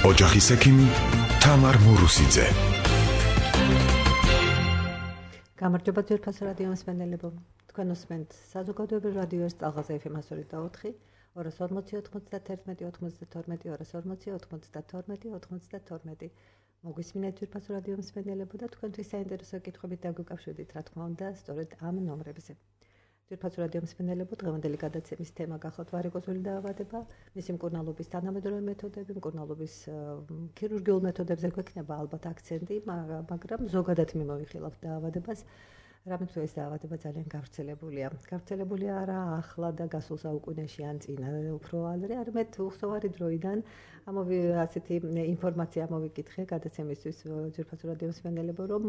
ოჯახის ექიმი თამარ მურუსიძე. გამარჯობა ძვირფას რადიო მსმენელებო. თქვენ უსმენთ საზოგადოებრივ რადიოს ტალღაზე FM 102.4, 240-91-92, მოგვისმინეთ ძვირფას რადიო მსმენელებო და თქვენთვის საინტერესო კითხვებით დაგვიკავშირდით, რა თქმა უნდა, სწორედ ამ ნომრებზე. ძვირფას რადიო მსმენელებო, დღევანდელი გადაცემის თემა გახლავთ ვარიკოზული დაავადება, მისი მკურნალობის თანამედროვე მეთოდები, მკურნალობის ქირურგიულ მეთოდებზე გვექნება ალბათ აქცენტი, მაგრამ ზოგადად მიმოვიხილავთ დაავადებას. რამე თუ ეს დაავადება ძალიან გავრცელებულია. გავრცელებულია არა ახლა და გასულ საუკუნეში ან წინა უფრო ადრე, არამედ უხსოვარი დროიდან ასეთი ინფორმაცია მოვიკითხე გადაცემისთვის ძვირფას რადიო მსმენელებო, რომ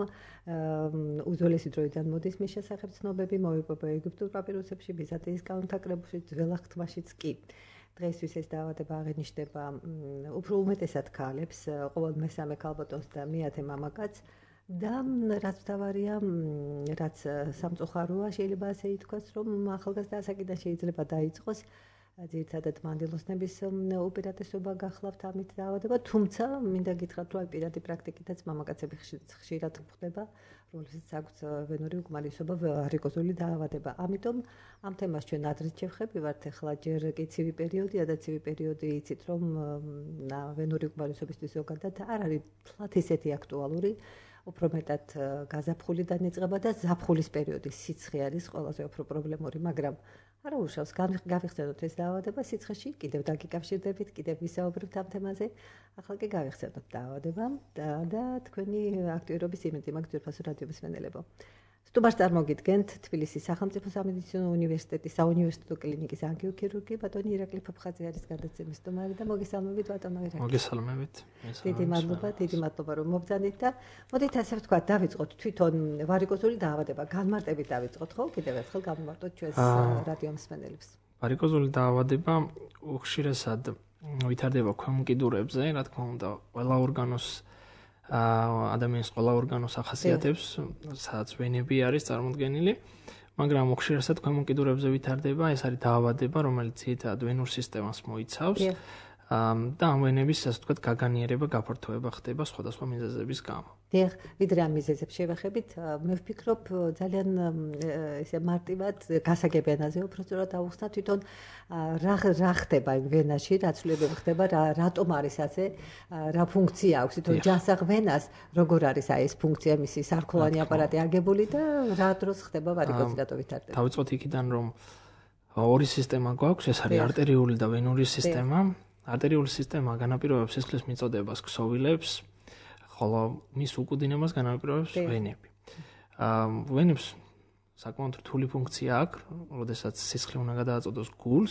უძველესი დროიდან მოდის მის შესახებ ცნობები, მოვიყვება ეგვიპტურ პაპირუსებში, ბიზანტიის კანონთაკრებულში, ძველ აღთქმაშიც კი. დღეისთვის ეს დაავადება აღინიშნება უფრო უმეტესად ქალებს, ყოველ მესამე ქალბატონს და მეათე მამაკაცს. და რაც თავარია, რაც სამწუხაროა, შეიძლება ასე ითქვას, რომ ახალგაზრდა ასაკიდან შეიძლება დაიწყოს ძირითადად მანდილოსნების უპირატესობა გახლავთ ამით დაავადება, თუმცა მინდა გითხრათ, რომ პირადი პრაქტიკითაც მამაკაცები ხშირად გვხვდება, რომლებსაც აქვთ ვენური უკმარისობა, ვარიკოზული დაავადება. ამიტომ ამ თემას ჩვენ ადრეც შევხებივართ, ახლა ჯერ კი ცივი პერიოდია და ცივი პერიოდი იცით, რომ ვენური უკმარისობისთვის ზოგადად არ არის თლათ ისეთი აქტუალური. უფრო მეტად გაზაფხულიდან იწყება და ზაფხულის პერიოდის სიცხე არის ყველაზე უფრო პრობლემური, მაგრამ არა უშავს გავიხსენოთ ეს დაავადება სიცხეში, კიდევ დაგიკავშირდებით, კიდევ ვისაუბრებთ ამ თემაზე. ახლა კი გავიხსენოთ დაავადება და თქვენი აქტიურობის იმედი მაქვს ძვირფას რადიო მსმენელებო. სტუმარს წარმოგიდგენთ თბილისის სახელმწიფო სამედიცინო უნივერსიტეტის საუნივერსიტეტო კლინიკის ანგიოქირურგი ბატონი ირაკლი ფოფხაძე არის გადაცემის სტუმარი და მოგესალმებით ბატონო ირაკლი. მოგესალმებით. დიდი მადლობა რომ მობრძანით და მოდით ასე ვთქვათ, დავიწყოთ თვითონ ვარიკოზული დაავადება. განმარტებით დავიწყოთ, ხო? კიდევ ერთხელ გამოვარტოთ ჩვენს რადიო მსმენელებს. ვარიკოზული დაავადება უხშირესად ვითარდება ქვემო-მკვიდურებზე, რა თქმა უნდა, ყველა ორგანოს ადამიანის ყველა ორგანოს ახასიათებს, სადაც ვენები არის წარმოდგენილი, მაგრამ უხშირესად ქვემო-მკვიდურებზე ვითარდება, ეს არის დაავადება, რომელიც ძირითადად ვენურ სისტემას მოიცავს და ამ ვენების, ასე ვთქვათ, გაგანიერება, გაფართოება ხდება სხვადასხვა მიზეზების გამო. დიახ, ვიდრე ამ მიზეზებს შევეხებით, მე ვფიქრობ ძალიან ესე მარტივად გასაგებიანაზე უბრალოდ დავუხსნა თვითონ რა ხდება იმ ვენაში, რა ცვლილებები ხდება, რატომ არის ასე, რა ფუნქცია აქვს, თვითონ ჯანსაღ ვენას, როგორ არის ეს ფუნქცია, მისი სარქოლანი აპარატი აგებული და რა დროს ხდება ვარიკოზი, რატო ვითარდება. დავიწყოთ იქიდან, რომ ორი სისტემა გვაქვს, ეს არის არტერიული და ვენური სისტემა. არტერიული სისტემა განაპირობებს სისხლის მიწოდებას ქსოვილებს, ხოლო მის უკუდინებას განაპირობებს ვენები. ვენებს საკმაოდ რთული ფუნქცია აქვს, როდესაც სისხლი უნდა გადააწოდოს გულს.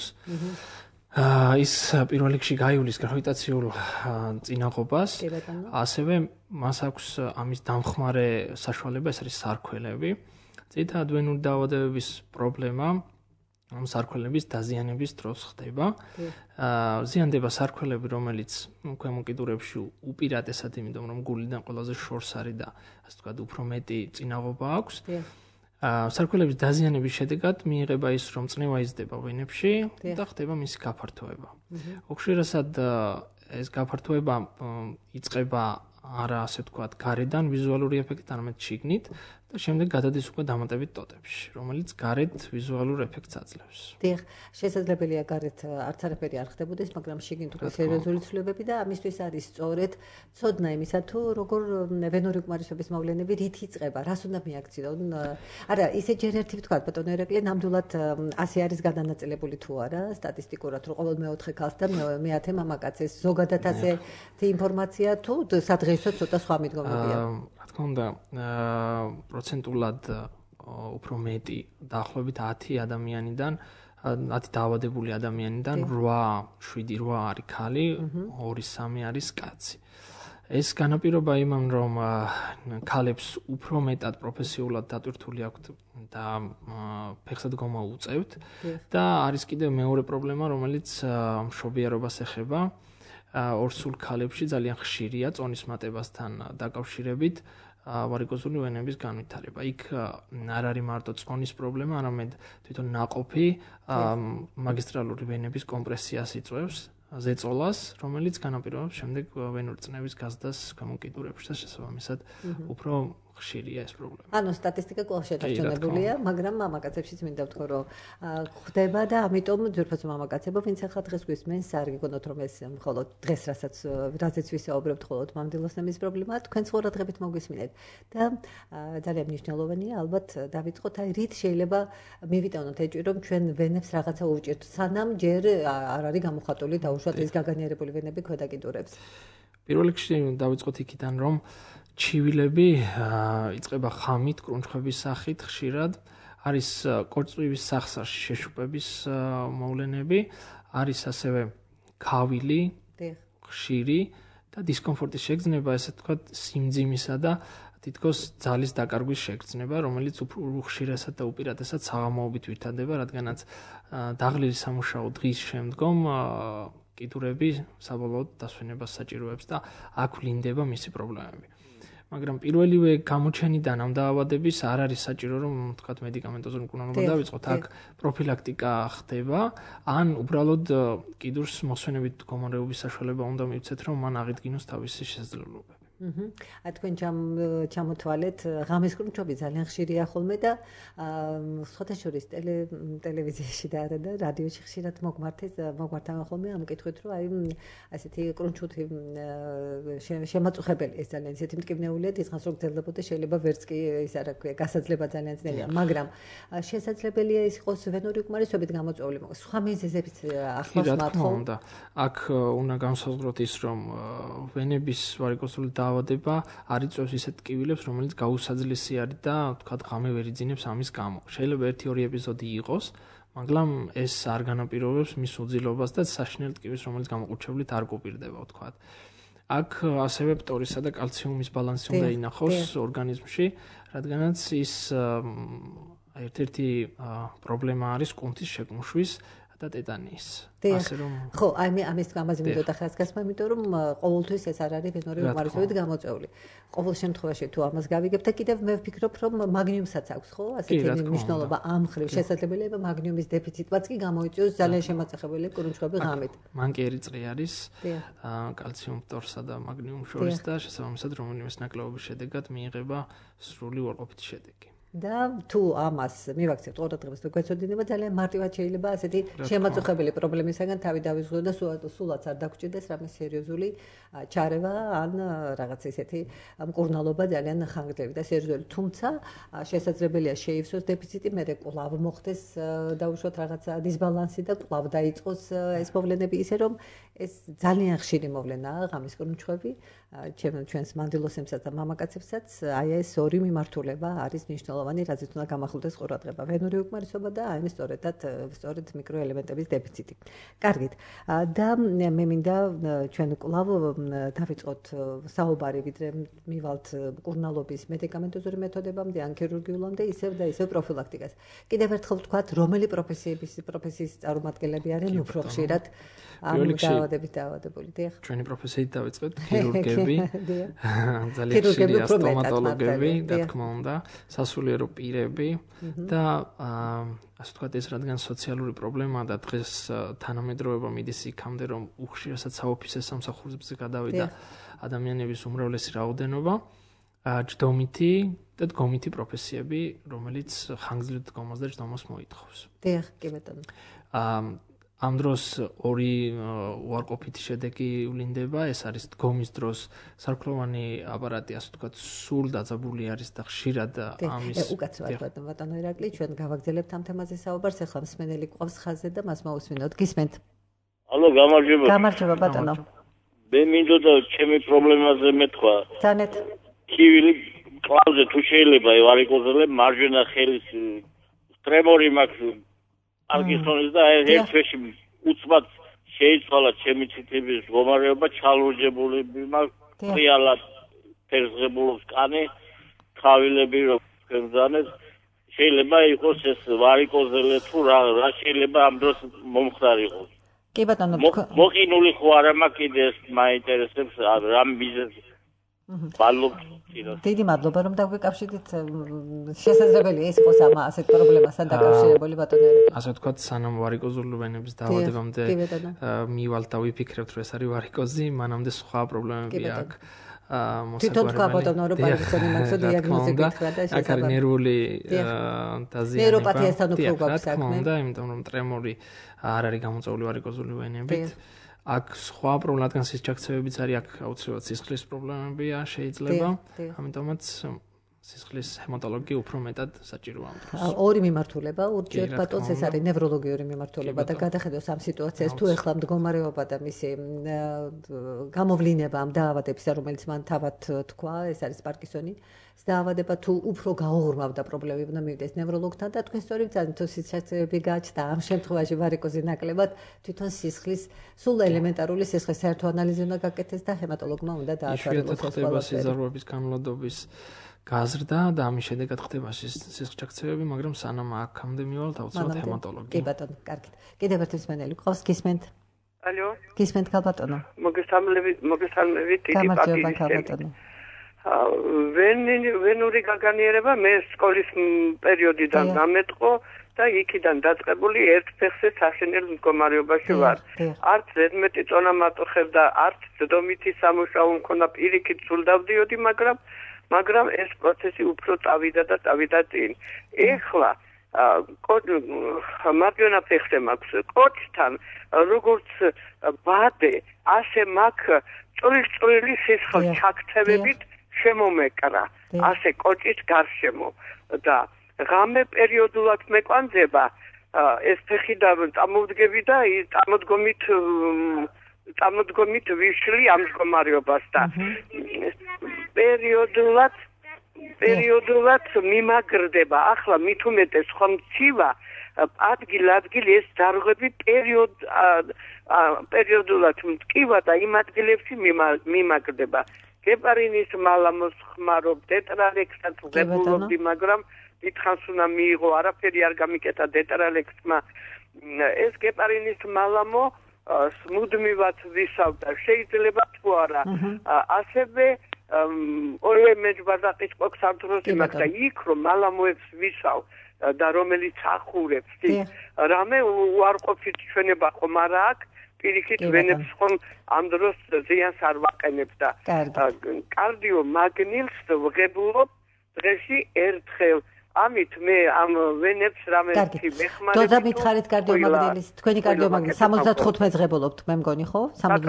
ის პირველ რიგში გაივლის გრავიტაციულ წინაღობას, ასევე მას აქვს ამის დამხმარე საშუალება, ეს არის სარქველები. ძირითადად ვენური დაავადებების პრობლემა ამ სარქველების დაზიანების დროს ხდება. ზიანდება სარქველები, რომელიც ქვემო-მკვიდურებში უპირატესად, იმიტომ რომ გულიდან ყველაზე შორს არის და ასე ვთქვათ, უფრო მეტი წინაღობა აქვს. სარქველების დაზიანების შედეგად მიიღება ის, რომ წნევა იზრდება ვენებში და ხდება მისი გაფართოება. უხშირესად ეს გაფართოება იწყება არა ასე ვთქვათ, გარედან ვიზუალური ეფექტით, არამედ შიგნით და შემდეგ გადადის უკვე დამატებით ტოტებში, რომელიც გარეთ ვიზუალურ ეფექტს აძლევს. დიახ, შესაძლებელია გარეთ არც არაფერი არ ხდებოდეს, მაგრამ შიგნით უკვე სერიოზული ცვლილებები და ამისთვის არის სწორედ ცოდნა იმისა, თუ როგორ ვენური უკმარისობის მოვლენები რით იწყება, რას უნდა მიაქციონ. არა, ისე ჯერ ერთი ვთქვათ, ბატონო ირაკლი, ნამდვილად ასე არის გადანაწილებული თუ არა, სტატისტიკურად, რომ ყოველ მეოთხე ქალს და მეათე მამაკაცს ეს ზოგადად ასეთი ინფორმაცია თუ სადღეისო ცოტა სხვა მიდგომებია. რა თქმა უნდა, პროცენტულად უფრო მეტი, დაახლოებით 10 ადამიანიდან, 10 დაავადებული ადამიანიდან 7 არის ქალი, 2-3 არის კაცი. ეს განაპირობა იმამ, რომ ქალებს უფრო მეტად პროფესიულად დატვირთული აქვთ და ფეხსადგომა უწევთ და არის კიდევ მეორე პრობლემა, რომელიც მშობიარობას ეხება. ორსულ ქალებში ძალიან ხშირია წონის მატებასთან დაკავშირებით ვარიკოზული ვენების განვითარება. იქ არ არის მარტო წონის პრობლემა, არამედ თვითონ ნაყოფი მაგისტრალური ვენების კომპრესიას იწვევს ზეწოლას, რომელიც განაპირობებს შემდეგ ვენური წნევის გაზრდას გამოკიდურებში და შესაბამისად უფრო ხშირია ეს პრობლემა. ანუ სტატისტიკა კვლავ შეტანებულია, მაგრამ მამაკაცებშიც მინდა ვთქვა, რომ ხდება და ამიტომ ძვირფასო მამაკაცებო, ვინც ახლა დღეს გვისმენს, არ გიგონოთ რომ ეს მხოლოდ დღეს რაზეც ვისაუბრებთ, მხოლოდ მამრდილოსნების პრობლემაა, თქვენს ყურადღებით მოგვისმინეთ. და ძალიან მნიშვნელოვანია, ალბათ დავიწყოთ, აი რით შეიძლება მივიტანოთ ეჭვი, რომ ჩვენ ვენებს რაღაცა უჭირთ, სანამ ჯერ არ არის გამოხატული დაუშვათ ეს გაგანიერებული ვენები ქვედაკიდურებს. პირველ რიგში დავიწყოთ იქიდან, რომ ჩივილები იწყება ხამით, კრუნჩხების სახით ხშირად, არის კორწვივის სახსარში შეშუპების მოვლენები, არის ასევე ქავილი, ხშირი და დისკომფორტის შეგრძნება, ესე ვთქვათ, სიმძიმისა და თითქოს ძალის დაკარგვის შეგრძნება, რომელიც უფრო ხშირად და უპირატესად საღამოობით ვითარდება, რადგანაც დაღლილი სამუშაო დღის შემდგომ კიდურები საბოლოოდ დასვენებას საჭიროებს და აქ ვლინდება მისი პრობლემები. მაგრამ პირველივე გამოჩენიდან ამ დაავადების არ არის საჭირო რომ თქვათ მედიკამენტოზური მკურნალობა დავიწყოთ, აქ პროფილაქტიკა ხდება, ან უბრალოდ კიდურს მოსვენებით მდგომარეობის საშუალება უნდა მივცეთ, რომ მან აღიდგინოს თავისი შესაძლებლობები. აი თქვენ ჩამოთვალეთ, ღამის კრუნჩები ძალიან ხშირია ხოლმე და სხვათა შორის ტელევიზიაში და რადიოში ხშირად მოგვართავენ ხოლმე ამ კითხვით, რომ აი ასეთი კრუნჩუთი შემაწუხებელი ეს ძალიან ისეთი მტკივნეულია, დიდხანს რომ გრძელდებოდა, შეიძლება ვერც კი ის არ აქვს გასაძლება ძალიან ძნელია, მაგრამ შესაძლებელია ის იყოს ვენური უკმარისობით გამოწვეული, სხვა მიზეზებიც ახლავს მათ. აქ უნდა განსაზღვროთ ის, რომ ვენების ვარიკოზული დაავადება არ იწვევს ისეთ ტკივილებს, რომელიც გაუსაძლისი არის და თქვათ ღამე ვერ იძინებს ამის გამო. შეიძლება 1-2 ეპიზოდი იყოს, მაგრამ ეს არ განაპირობებს მის უძილობას და საშინელ ტკივილს, რომელიც გამოყურჩევლით არ გუპირდება, თქვათ. აქ ასევე ფტორისა და კალციუმის ბალანსი უნდა ინახოს ორგანიზმში, რადგანაც ის ერთ-ერთი პრობლემა არის კუნთის შეკუმშვის და ტეტანის. ხო, აი ამის ამაზე მინდოდა ხაზგასმა, იმიტომ რომ ყოველთვის ეს არ არის ვენური უკმარისობით გამოწვეული. ყოველ შემთხვევაში თუ ამას გავიგებ და კიდევ მე ვფიქრობ, რომ მაგნიუმსაც აქვს, ხო? ასეთი მნიშვნელობა ამ ხრივ შესაძლებელია მაგნიუმის დეფიციტმაც კი გამოიწვიოს ძალიან შემაწეხებელი კრუნჩხები ღამით. მანკიერი წრე არის კალციუმ ფტორსა და მაგნიუმ შორის და შესაბამისად რომელიმე ნაკლეობის შედეგად მიიღება სრული უარყოფითი შედეგი. და თუ ამას მივაქცევთ ყურადღებას თუ გვეცოდინება, ძალიან მარტივად შეიძლება ასეთი შემაწუხებელი პრობლემისგან თავი დავიზღუდო და სულაც არ დაგჭირდეს რამე სერიოზული ჩარევა ან რაღაც ისეთი მკურნალობა ძალიან ხანგრძლივი და სერიოზული. თუმცა შესაძლებელია შეივსოს დეფიციტი, მერე კვლავ მოხდეს დაუშვათ რაღაცა დისბალანსი და კვლავ დაიწყოს ეს მოვლენები, ისე რომ ეს ძალიან ხშირი მოვლენაა ღამის კრუნჩხები, ჩვენს მანდილოსებსაც და მამაკაცებსაც აი ეს ორი მიმართულება არის მნიშვნელოვანი, რაზეც უნდა გამახვილდეს ყურადღება. ვენური უკმარისობა და აი სწორედ მიკროელემენტების დეფიციტი. კარგით. და მე მინდა ჩვენ კვლავ დავიწყოთ საუბარი, ვიდრე მივალთ მკურნალობის მედიკამენტოზური მეთოდებამდე, ან ქირურგიულამდე, ისევ და ისევ პროფილაქტიკას. კიდევ ერთხელ ვთქვათ, რომელი პროფესიის წარმომადგენლები არიან უფრო ხშირად ამ დაავადებით დაავადებული. ჩვენი პროფესიით დავიწყეთ, ქირურგები, ძალიან ხშირია სტომატოლოგები, რა თქმა უნდა, სასულიერო პირები და ასე ვთქვათ, ეს რადგან სოციალური პრობლემაა და დღეს თანამედროვეობა მიდის იქამდე, რომ უხშირად საოფისე სამსახურებზე გადავიდა ადამიანების უმრავლესი რაოდენობა, ჯდომითი და დგომითი პროფესიები, რომელიც ხანგრძლივ დგომას და ჯდომას მოითხოვს. დიახ, კი ბატონო. ამ დროს ორი უარყოფითი შედეგი ვლინდება, ეს არის დგომის დროს სარქლოვანი აპარატი, ასე ვთქვათ, სულ დაძაბული არის და ხშირად ამის უკაცრავად ბატონო ირაკლი, ჩვენ გავაგრძელებთ ამ თემაზე საუბარს, ახლა მსმენელი ყავს ხაზზე და მას მოусმინოთ. გისმენთ? ალო, გამარჯობა. გამარჯობა ბატონო. მე მინდოდა ჩემი პრობლემაზე მეთქვა. თანეთ. ქივილი კლავზე თუ შეიძლება ვარიკოზელე მარჯვენა ხელის ტრემორი მაქვს. არგისონის და ერთ თვეში უცბად შეიცვალა ჩემი ციტების მდგომარეობა, ჩალურჯებული მაქვს, რეალად ფერზღებულობს კანი, ხავილები რომ გემზანეს. შეიძლება იყოს ეს ვარიკოზელე თუ რა შეიძლება ამ დროს მომხდარიყოს. კი ბატონო, მოყინული ხო არა მაქვს კიდე ეს მაინტერესებს რა მიზეზი. მადლობთ წინას. დიდი მადლობა რომ დაგვიკავშირდით. შესაძლებელია ეს იყოს ამ ასეთ პრობლემასთან დაკავშირებული ბატონერი. ასე ვთქვათ, სანამ ვარიკოზული ვენების დაავადებამდე მივალთ და ვიფიქრებთ, რომ ეს არის ვარიკოზი, მანამდე სხვა პრობლემები აქვს. თვითონ თქვა ბატონო რომ პარკინსონი მაქვს დიაგნოზი გითხრა და აქ არის ნერვული დაზიანება. ნეიროპათიასთან უფრო გვაქვს საქმე. და იმიტომ რომ ტრემორი არ არის გამოწვეული ვარიკოზული ვენებით. აქ სხვა პრობლემა, რადგან სისჩაქცევებიც არის, აქ აუცილებლად სისხლის პრობლემებია შეიძლება. ამიტომაც სისხლის ჰემატოლოგი უფრო მეტად საჭიროა. ორი მიმართულება ურჩიოთ ბატონს, ეს არის ნევროლოგიური მიმართულება და გადახედოს ამ სიტუაციას თუ ეხლა მდგომარეობა და მისი გამოვლინება ამ დაავადებისა, რომელიც მან თავად თქვა, ეს არის პარკინსონი. დაავადება თუ უფრო გაუღრმავდა პრობლემები უნდა მივიდეს ნევროლოგთან და თქვენ სწორი ბრძანით თუ სისჩაქცევები გაჩნდა ამ შემთხვევაში ვარიკოზი ნაკლებად თვითონ სისხლის სულ ელემენტარული სისხლის საერთო ანალიზი უნდა გაკეთდეს და ჰემატოლოგმა უნდა დაასვენოს ეს ხდება სიზარვების განმლოდობის გაზრდა და ამის შედეგად ხდება სისჩაქცევები, მაგრამ სანამ აქამდე მივალთ აუცილებლად ჰემატოლოგი. კი ბატონო, კარგით. კიდევ ერთ მსმენელი გყავს, გისმენთ? ალო? გისმენთ ბატონო? მოგესალმებით, დიდი პატივი. ვენური გაგანიერება მე სკოლის პერიოდიდან დამეტყო და იქიდან დაწყებული ერთ ფეხზე საშინელ მდგომარეობაში ვარ. არც ზედმეტი წონა მატოხებდა, არც ძდომითი სამუშაო მქონდა, პირიქით სულ დავდიოდი, მაგრამ ეს პროცესი უფრო წავიდა და წავიდა წინ. ეხლა მარჯვენა ფეხზე მაქვს კოჭთან, როგორც ბადე, ასე მაქვს წვრილი სისხლის ჩაქცევებით შემომეკრა, ასე კოჭის გარშემო და ღამე პერიოდულად მეკვანძება, ეს ფეხი და წამოვდგები და წამოდგომით ვიშლი ამ მდგომარეობას და პერიოდულად მიმაგრდება. ახლა მით უმეტეს ხომ ცივა ადგილ ეს დარღვევი პერიოდულად მტკივა და იმ ადგილებში მიმაგრდება. გეპარინის მალამოს ხმარობ, დეტრალექსად ვღებულობდი, მაგრამ დიდხანს უნდა მიიღო, არაფერი არ გამიკეთა დეტრალექსმა. ეს გეპარინის მალამო მუდმივად ვისავდა, შეიძლება თუ არა. ასევე ორივე მეჯბადაყის კოქსარდროსი მაქვს და იქ რომ მალამოებს ვისავ და რომელიც ახურებს, რამე უარყოფით ჩვენება ხომ არა აქვს. პირიქით ვენებს ხომ ამ დროს ზიანს არ ვაყენებ და კარდიო მაგნილს ვღებულობ დღეში ერთხელ. ამით მე ამ ვენებს რამეთი მეხმარები. დოდა მითხარით კარდიომაგნილის, თქვენი კარდიომაგნილის 75 ღებულობთ, მე მგონი ხო?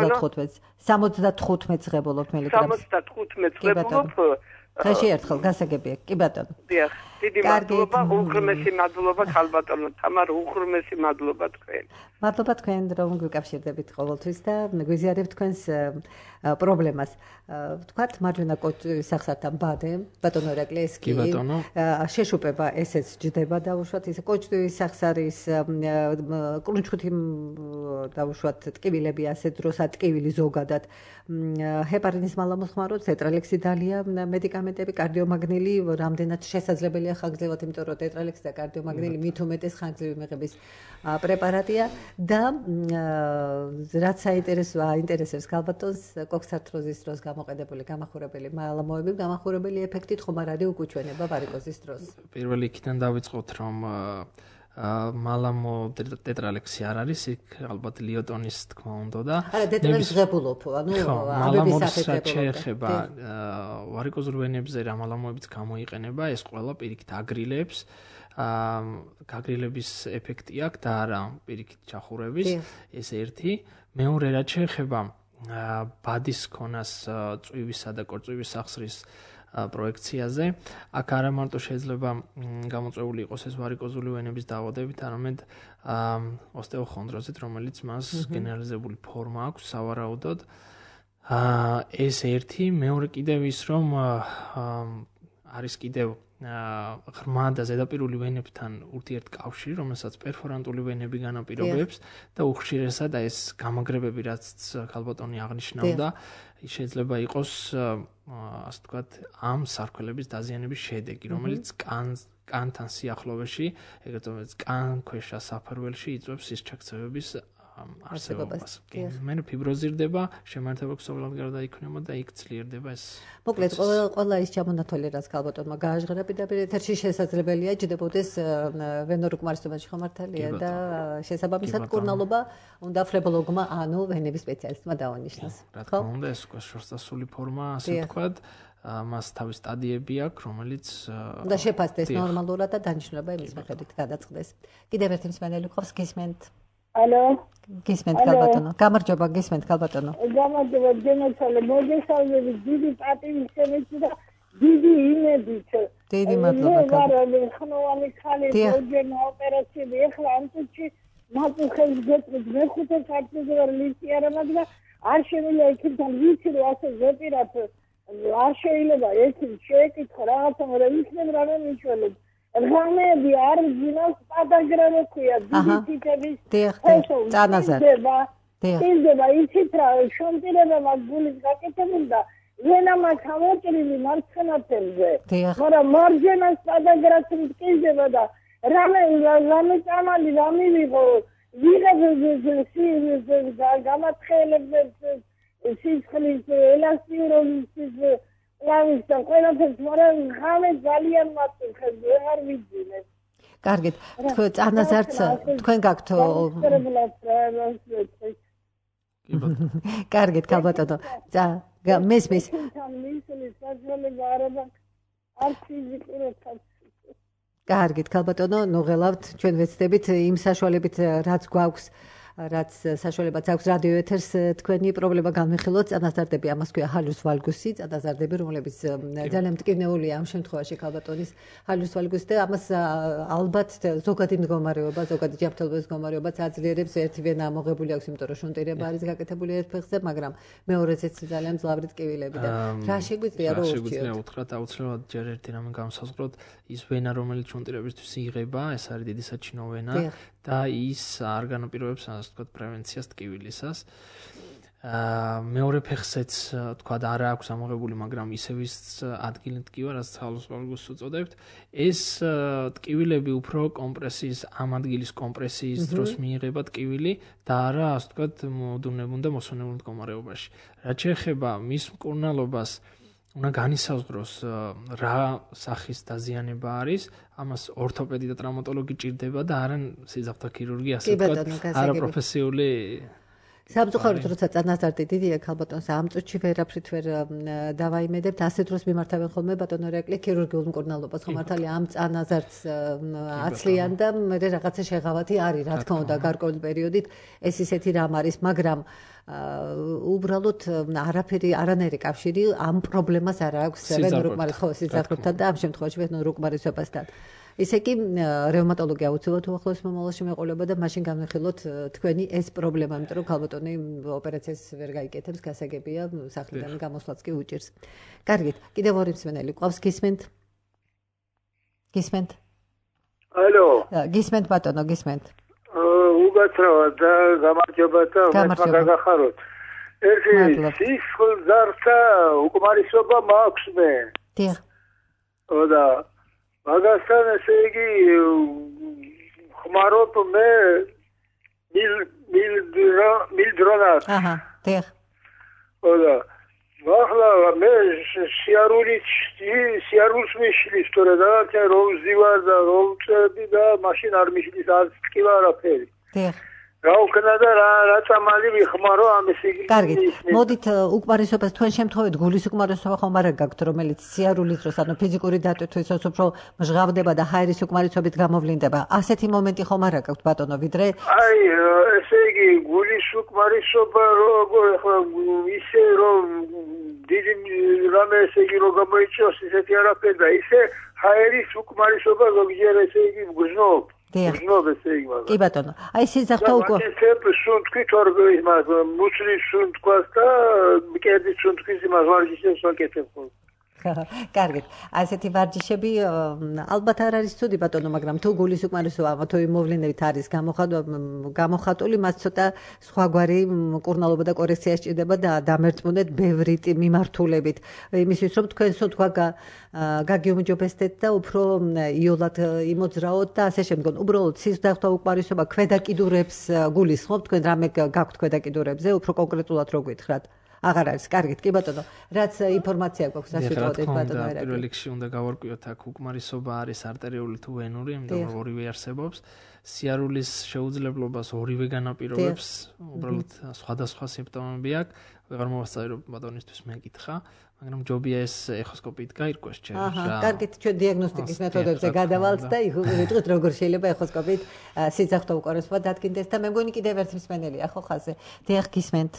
75 ღებულობთ მილიგრამს. 75 ღებულობ. დღეში ერთხელ გასაგებია. კი ბატონო. დიახ. დიდი მადლობა, უღრმესი მადლობა ხალბატონო თამარ, უღრმესი მადლობა თქვენ. მადლობა თქვენ რომ გვიკავშირდებით ყოველთვის და გვიზიარებთ თქვენს პრობლემას. ვთქვათ, მარჯვენა კოჭის სახსართან ბადე, ბატონო ირაკლი ეს კი შეშუპება ესეც ჯდება დაუშვათ, ისე კოჭის სახსარის კრუნჩხუთი დაუშვათ ტკივილები ასე დროს ატკივილი ზოგადად. ჰეპარინის მალამოს ხმარობთ, დეტრალექსი დალია მედიკამენტები, კარდიომაგნილი რამდენად შესაძლებელია ხანგრძლივად, იმიტომ რომ დეტრალექსი და კარდიომაგნილი მით უმეტეს ხანგრძლივი მიღების პრეპარატია და რაც აინტერესებს ქალბატონს კოქსარტროზის დროს გამოყენებული გამახურებელი მალამოები, გამახურებელი ეფექტით ხომ არ არის უკუჩვენება ვარიკოზის დროს. პირველი იქიდან დავიწყოთ რომ მალამო დეტრალექსი არ არის, იქ ალბათ ლიოტონის თქმა უნდა და არა დეტრალექსი ღებულობ, ანუ მალამოს შეეხება ვარიკოზულ ვენებზე რა მალამოებიც გამოიყენება, ეს ყველა პირიქით აგრილებს, გაგრილების ეფექტი აქვს და არა პირიქით ჩახურების, ეს ერთი. მეორე რაც შეეხება ბადის ქონას წვივისა და კორწვივის სახსრის პროექციაზე, აქ არა მარტო შეიძლება გამოწვეული იყოს ეს ვარიკოზული ვენების დაავადებით, არამედ ოსტეოხონდროზით, რომელიც მას გენერალიზებული ფორმა აქვს სავარაუდოდ. ეს ერთი, მეორე კიდევ ის რომ არის კიდევ ღრმა და ზედაპირული ვენებთან ურთიერთკავშირი, რომელსაც პერფორანტული ვენები განაპირობებს და უხშირესად ეს გამაგრებები, რაც ქალბატონი აღნიშნავდა, შეიძლება იყოს ასე ვთქვათ, ამ სარქველების დაზიანების შედეგი, რომელიც კანთან სიახლოვეში, ეგრეთ წოდებული კანქვეშა საფარველში იწვევს სისჩაქცევების არსებობას. მე ფიბროზირდება, შემართება ქსოვილად გარდაიქმნება და იქ ძლიერდება ეს. მოკლედ ყველა ის ჩამონათვალი რაც ქალბატონმა გააჟღერა პირდაპირ ეთერში შესაძლებელია ჯდებოდეს ვენურ უკმარისობაში ხომ მართალია და შესაბამისად კურნალობა უნდა ფლებოლოგმა ანუ ვენების სპეციალისტმა დაუნიშნოს. რა თქმა უნდა ეს უკვე შორსასული ფორმა ასე ვთქვათ. მას თავის სტადიები აქვს, რომელიც და შეფასდეს ნორმალურად და დანიშნულება იმის მიხედვით გადაწყდეს. კიდევ ერთი მსმენელი ყავს გისმენთ. ალო. გისმენთ ქალბატონო. გამარჯობა გისმენთ ქალბატონო. გამარჯობა ძენაცალე. მოგესალმებით დიდი პატივისცემით და დიდი იმედით. დიდი მადლობა. მე ხმოვანი ხალი პროჯექტი ოპერაციები ეხლა ამ წუთში მაწუხებს გეტყვით მეხუთე საათზე ვარ ლისტი მაგრამ არ შემიძლია იქიდან ვიცი რომ ასე ზეპირად არ შეიძლება ერთი შეეკითხა რაღაცა მაგრამ იქნებ რა მომიჩვენებ რამეები არ გინავს პადაგრამო ქვია დიდი თითების წანაზარდება იცით რა შონტირება მაგ გულის გაკეთებული და ვენა მაქვს ამოჭრილი მარცხენა თემზე მაგრამ მარჯვენა პადაგრაც მტკიდება და რამე წამალი რა მივიღო ვიღებ გამათხელებდეს სიცხლის ელასტიურობის ლამის და ყველაფერს მაგრამ ხამე ძალიან მაწუხებს არ ვიძინებ. კარგით, თქვენ წანაზარდს თქვენ გაქვთ კარგით, ქალბატონო. მესმის. კარგით, ქალბატონო, ნუღელავთ, ჩვენ ვეცდებით იმ საშუალებით რაც გვაქვს რაც საშუალებაც აქვს რადიო ეთერს თქვენი პრობლემა განვიხილოთ წანაზარდები ამას ქვია ჰალუს ვალგუსი წანაზარდები რომლებიც ძალიან მტკივნეულია ამ შემთხვევაში ქალბატონის ჰალუს ვალგუსი და ამას ალბათ ზოგადი მდგომარეობა ზოგადი ჯანმრთელობის მდგომარეობაც აძლიერებს ერთი ვენა ამოღებული აქვს იმიტომ რომ შუნტირება არის გაკეთებული ერთ ფეხზე მაგრამ მეორეცეც ძალიან მძლავრი ტკივილები და რა შეგვიძლია რომ შეგვიძლია უთხრათ აუცილებლად ჯერ ერთი რამე განსაზღვროთ ის ვენა რომელიც შუნტირებისთვის იღება ეს არის დიდი საჩინო ვენა და ის არ განაპირობებს ასე ვთქვათ პრევენციას ტკივილისას. მეორე ფეხზეც ვთქვათ არ აქვს ამოღებული, მაგრამ ისევ ის ადგილი ტკივა, რაც ჰალუს ვალგუსს უწოდებთ. ეს ტკივილები უფრო კომპრესიის ამ ადგილის კომპრესიის დროს მიიღება ტკივილი და არა ასე ვთქვათ მოდუნებულ და მოსვენებულ მდგომარეობაში. რაც შეეხება მის მკურნალობას უნდა განისაზღვროს რა სახის დაზიანება არის, ამას ორთოპედი და ტრaumatologi ჭირდება და არა სიძახთა ქირურგი, ასე ვთქვათ, არა პროფესიული. სამწუხაროდ როცა წანაზარდი დიდია ქალბატონს ამ წუთში ვერაფრით ვერ დავაიმედებთ, ასე დროს მიმართავენ ხოლმე ბატონო რეკლი ქირურგიულ მკურნალობას, ხომ მართალია ამ წანაზარდს აცლიან და მე რაღაცა შეღავათი არის, რა თქმა უნდა, გარკვეული პერიოდით ეს ისეთი რამ არის, მაგრამ უბრალოდ არანაირი კავშირი ამ პრობლემას არ აქვს ვენურ უკმარისობასთან სიძახებთან და ამ შემთხვევაში ვენურ უკმარისობასთან. ისე კი რევმატოლოგი აუცილებლად უახლოეს მომავალში მეყოლება და მაშინ განვიხილოთ თქვენი ეს პრობლემა, იმიტომ რომ ქალბატონი ოპერაციას ვერ გაიკეთებს, გასაგებია, სახლიდან გამოსვლაც კი უჭირს. კარგით, კიდევ ორი მსმენელი ყავს გისმენთ? გისმენთ? ალო. გისმენთ ბატონო, გისმენთ. უგაცრავად და გამარჯობა და მაგაგახაროთ. ერთი სისხლძართა უკმარისობა მაქვს მე. დიახ. და მაგასთან ესე იგი ხმარობ მე მილდრონად. აჰა, დიახ. და ახლა მე სიარულს მიშლის თორე რაღაცა რომ ზივარ და რომ წები და მაშინ არ მიშლის არც ტკივა არაფერი. დიახ. რა უკნა და რა წამალი ვიხმარო ამის იგი. კარგით. მოდით უკმარისობას თქვენ შემთხვევით გულის უკმარისობა ხომ არ გაქვთ, რომელიც სიარულის დროს ანუ ფიზიკური დატვირთვისას უფრო მჟღავდება და ჰაერის უკმარისობით გამოვლინდება. ასეთი მომენტი ხომ არ გაქვთ ბატონო, ვიდრე აი, ესე იგი გულის უკმარისობა როგორ ახლა ისე რომ დიდი რამე ესე იგი რომ გამოიწვიოს ისეთი არაფერი და ისე ჰაერის უკმარისობა ზოგჯერ ესე იგი გზნობ. გზნობ ესე იგი მაგრამ. კი ბატონო. აი სიძახთა უკვე სუნთქვით ორგანიზმას, მუცლის სუნთქვას და მკერდის სუნთქვის იმას ვარჯიშებს ვაკეთებ ხოლმე. კარგით. ასეთი ვარჯიშები ალბათ არ არის ცუდი ბატონო, მაგრამ თუ გულის უკმარისობა თუ მოვლენებით არის გამოხატული, მას ცოტა სხვაგვარი მკურნალობა და კორექცია სჭირდება და დამერწმუნეთ ბევრი მიმართულებით. იმისთვის რომ თქვენ სულ გაგიუმჯობესდეთ და უფრო იოლად იმოძრაოთ და ასე შემდგომ. უბრალოდ სისხლდახვთა უკმარისობა ქვედა კიდურებს გულისხმობთ, თქვენ რამე გაქვთ ქვედა კიდურებზე, უფრო კონკრეტულად რო გითხრათ. აღარ არის, კარგით, კი ბატონო. რაც ინფორმაცია გვაქვს, ასე ვიტყოდეთ ბატონო ერაკლი. პირველ რიგში უნდა გავარკვიოთ აქ უკმარისობა არის არტერიული თუ ვენური, იმიტომ რომ ორივე არსებობს. სიარულის შეუძლებლობას ორივე განაპირობებს, უბრალოდ სხვადასხვა სიმპტომები აქვს. ვეღარ მოვასწავლე რომ ბატონისთვის მეკითხა, მაგრამ ჯობია ეს ეხოსკოპიით გაირკვეს ჯერ. კარგით, ჩვენ დიაგნოსტიკის მეთოდებზე გადავალთ და ვიტყვით როგორ შეიძლება ეხოსკოპიით სისხლდახვთა უკმარისობა დადგინდეს და მე მგონი კიდევ ერთ მსმენელია ხო ხაზე. დიახ, გისმენთ.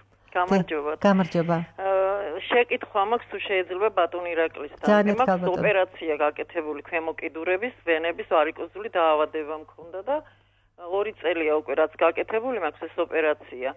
გამარჯობა. შეკითხვა მაქვს თუ შეიძლება ბატონ ირაკლისთან. მაქვს ოპერაცია გაკეთებული ქვემოკიდურების, ვენების ვარიკოზული დაავადება მქონდა და 2 წელია უკვე რაც გაკეთებული მაქვს ეს ოპერაცია.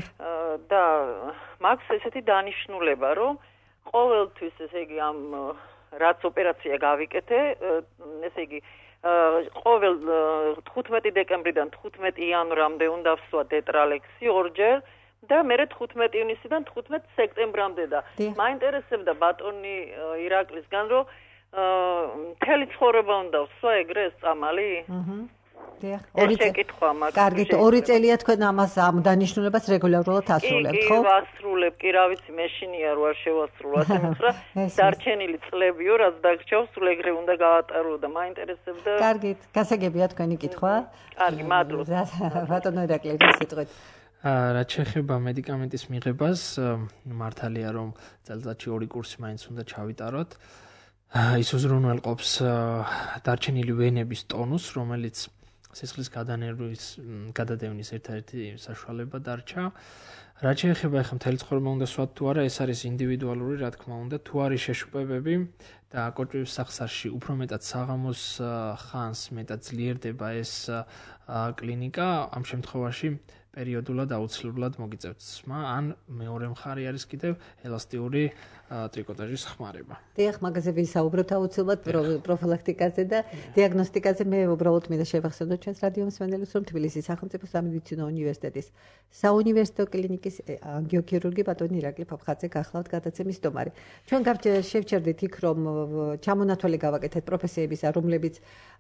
და მაქვს ესეთი დანიშნულება, რომ ყოველთვის ესე იგი ამ რაც ოპერაცია გავიკეთე, ესე იგი ყოველ 15 დეკემბრიდან 15 იანვრამდე უნდა ვსვა დეტრალექსი 2 ჯერ. და მე 15 ივნისიდან 15 სექტემბრამდე და მაინტერესებდა ბატონი ირაკლისგან რომ მთელი ცხოვრება უნდა ვსვა ეგრე ეს წამალი? დიახ. ორი შეკითხვა მაქვს. კარგით, 2 წელია თქვენ ამას ამ დანიშნულებას რეგულარულად ასრულებთ, ხო? კი, ვასრულებ, კი, რა ვიცი, მეშინია რო არ შევასრულო, ასე მითხრა, დარჩენილი წლებიო, რაც დაგჭირავს, სულ ეგრე უნდა გავატარო და მაინტერესებდა. კარგით, გასაგებია თქვენი კითხვა. კარგი, მადლობა. ბატონო ირაკლი, რა სიტყვით? რაც შეეხება მედიკამენტის მიღებას, მართალია რომ წელიწადში 2 კურსი მაინც უნდა ჩავიტაროთ. ის უზრუნველყოფს დარჩენილი ვენების ტონუსს, რომელიც სისხლის გადადევნის ერთ-ერთი საშუალება დარჩა. რაც შეეხება ახლა მთელი ცხოვრება უნდა სვათ თუ არა, ეს არის ინდივიდუალური, რა თქმა უნდა, თუ არის შეშუპებები და კოჭების სახსარში უფრო მეტად საღამოს ხანს მეტად ძლიერდება ეს კლინიკა, ამ შემთხვევაში პერიოდულად აუცილებლად მოგიწევთ სმა, ან მეორე მხარე არის კიდევ ელასტიური ტრიკოტაჟის ხმარება. დიახ, მაგაზე ვისაუბროთ აუცილებლად პროფილაქტიკაზე და დიაგნოსტიკაზე. მე უბრალოდ მინდა შევახსენოთ ჩვენს რადიო მსმენელებს, რომ თბილისის სახელმწიფო სამედიცინო უნივერსიტეტის საუნივერსიტეტო კლინიკის ანგიოქირურგი ბატონი ირაკლი ფაფხაძე გახლავთ გადაცემის სტომარი. ჩვენ შევჩერდით იქ, რომ ჩამონათვალი გავაკეთეთ პროფესიებისა, რომლებიც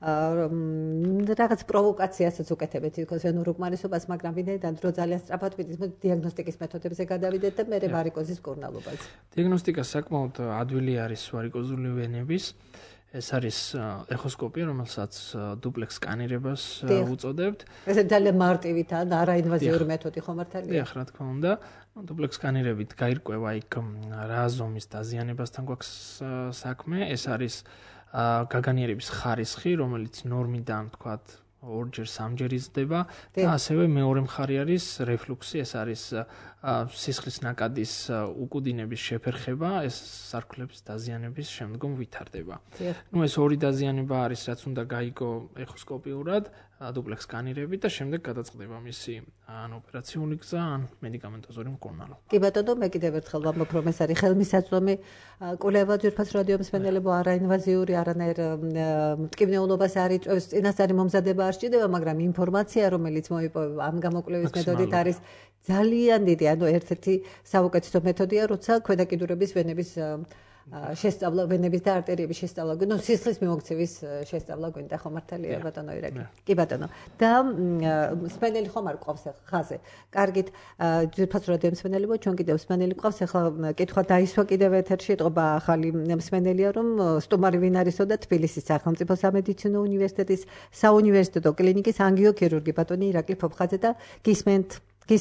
რაღაც პროვოკაციასაც უკეთებენ თითქოს ვენურ უკმარისობას, მაგრამ ვინაიდან დრო ძალიან სწრაფად მიდის, მოდი დიაგნოსტიკის მეთოდებზე გადავიდეთ და მე ვარიკოზის მკურნალობაზე. დიაგნოსტიკა საკმაოდ ადვილი არის ვარიკოზული ვენების. ეს არის ეხოსკოპია, რომელსაც დუპლექს სკანირებას უწოდებთ. ეს ძალიან მარტივია და არაინვაზიური მეთოდი ხო მართალია? დიახ, რა თქმა უნდა. დუპლექს სკანირებით გაირკვევა იქ რა ზომის დაზიანებასთან გვაქვს საქმე. ეს არის გაგანიერების ხარისხი, რომელიც ნორმიდან თქვათ 2-ჯერ 3-ჯერ იზრდება და ასევე მეორე მხარე არის რეფლუქსი, ეს არის სისხლის ნაკადის უკუდინების შეფერხება, ეს სარქლების დაზიანების შემდგომ ვითარდება. ეს ორი დაზიანება არის, რაც უნდა გაიგო ეხოსკოპიურად, დუპლექს სკანირებით და შემდეგ გადაწყდება მისი ან ოპერაციული გზა, ან მედიკამენტოზური მკურნალობა. კი ბატონო, მე კიდევ ერთხელ ვამბობ, რომ ეს არის ხელმისაწვდომი კვლევა ძვირფას რადიო მსმენელებო, არაინვაზიური, არანაირ მტკივნეულობას არ იწვევს, წინასწარი მომზადება არ სჭირდება, მაგრამ ინფორმაცია, რომელიც მოიპოვება ამ გამოკვლევის მეთოდით არის ძალიან დიდი, ანუ ერთ-ერთი საუკეთესო მეთოდია, როცა ქვედაკიდურების ვენების შესწავლა, ვენების და არტერიების შესწავლა, ნუ სისხლის მიმოქცევის შესწავლა გვინდა ხო მართალია ბატონო ირაკლი? კი ბატონო. და მსმენელი ხომ არ ყავს ხაზე. კარგით, ძვირფას რადიო მსმენელებო, ჩვენ კიდევ მსმენელი ყავს, ახლა კითხვა დაისვა კიდევ ეთერში, ეთყობა ახალი მსმენელია, რომ სტუმარი ვინ არისო და თბილისის სახელმწიფო სამედიცინო უნივერსიტეტის საუნივერსიტეტო კლინიკის ანგიოქირურგი ბატონი ირაკლი ფოფხაძე და გისმენთ.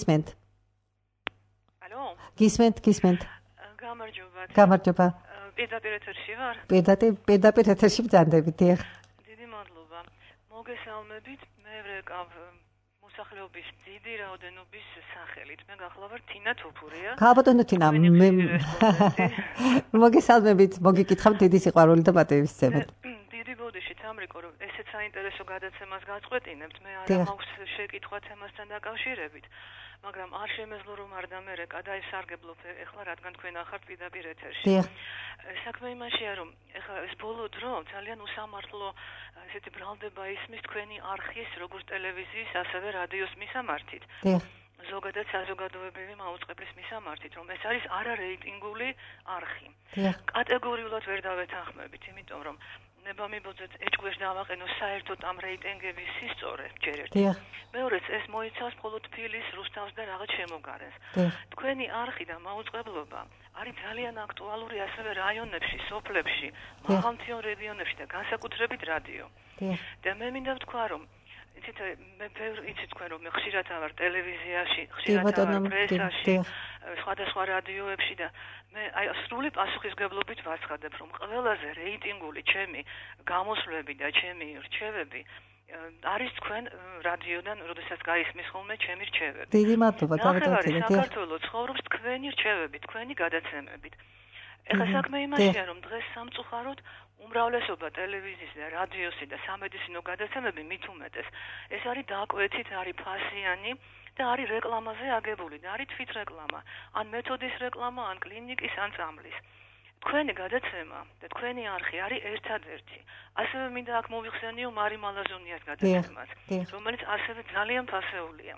ალო? გისმენთ. გამარჯობა. პირდაპირ ეთერში ვარ? პირდაპირ ეთერში ბრძანდებით, დიახ. დიდი მადლობა. მოგესალმებით, მე ვეკავ მოსახლეობის დიდი რაოდენობის სახელით. მე გახლავარ თინა თოფურია. ბატონო თინა, მე მოგესალმებით, მოგიკითხავთ დიდი სიყვარული და პატივისცემით. დიდი ჩემი ბოდიში თამრიკო რომ ესეც საინტერესო გადაცემას გაწყვეტინებთ მე არა მაქვს შეკითხვა თემასთან დაკავშირებით მაგრამ არ შემეძლო რომ არ დამერეკა და ესარგებლობ ეხლა რადგან თქვენ ახართ პირდაპირ ეთერში საქმე იმაშია რომ ეხლა ეს ბოლო დრო ძალიან უსამართლო ესეთი ბრალდება ისმის თქვენი არხის როგორც ტელევიზიის ასევე რადიოს მისამართით ზოგადად საზოგადოებრივი მაუწყებლის მისამართით რომ ეს არის არარეიტინგული არხი კატეგორიულად ვერ დავეთანხმებით იმიტომ რომ ნება მიბოძეთ ეჭვეშ დავაყენო საერთოდ ამ რეიტინგების სისწორე ჯერ ერთი მეორეც ეს მოიცავს მხოლოდ ფილის რუსთავს და რაღაც შემოგარენს თქვენი არხი და მაუწყებლობა არის ძალიან აქტუალური ასევე რაიონებში სოფლებში მაღალმთიან რეგიონებში და განსაკუთრებით რადიო და მე მინდა ვთქვა რომ იცით მე იცით თქვენ რომ მე ხშირად ავარ ტელევიზიაში ხშირად ავარ პრესაში სხვადასხვა რადიოებში და მე აი სრული პასუხისგებლობით ვაცხადებ რომ ყველაზე რეიტინგული ჩემი გამოსვლები და ჩემი რჩევები არის თქვენ რადიოდან როდესაც გაისმის ხოლმე ჩემი რჩევები დიდი მადლობა დავეთანხმდით საქართველოს ცხოვრობს თქვენი რჩევები თქვენი გადაცემებით ეხლა საქმე იმაშია რომ დღეს სამწუხაროდ უმრავლესობა ტელევიზიის და რადიოსი და სამედიცინო გადაცემები მით უმეტეს ეს არის დაკვეთით არის ფასიანი და არის რეკლამაზე აგებული და არის თვით რეკლამა ან მეთოდის რეკლამა ან კლინიკის ან წამლის თქვენი გადაცემა და თქვენი არხი არის ერთადერთი ასევე მინდა აქ მოვიხსენიო მარი მალაზონიას გადაცემას რომელიც ასევე ძალიან ფასეულია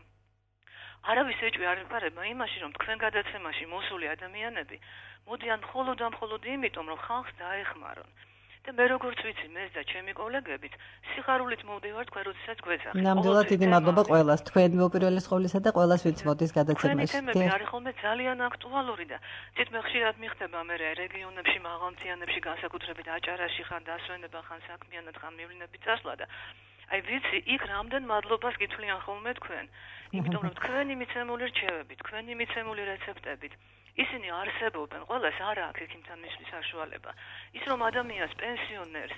არავის ეჭვი არ ეპარება იმაში რომ თქვენ გადაცემაში მოსული ადამიანები მოდიან მხოლოდ და მხოლოდ იმიტომ რომ ხალხს დაეხმარონ და მე როგორც ვიცი მე და ჩემი კოლეგებიც სიხარულით მოვდივართ თქვენ როდესაც გვეძახით. ნამდვილად დიდი მადლობა ყველას თქვენ უპირველეს ყოვლისა და ყველას ვინც მოდის გადაცემაში. თემები არის ხოლმე ძალიან აქტუალური და ცით მე ხშირად მიხდება მე რეგიონებში მაღალმთიანებში განსაკუთრებით აჭარაში ხან დასვენება ხან საქმიანად ხან მივლინებით წასვლა და აი ვიცი იქ რამდენ მადლობას გითვლიან ხოლმე თქვენ. იმიტომ რომ თქვენი მიცემული რჩევები, თქვენი მიცემული რეცეპტებით ისინი არსებობენ, ყველას არ აქვს იქიმთან მისვლის საშუალება. ის რომ ადამიანს, პენსიონერს,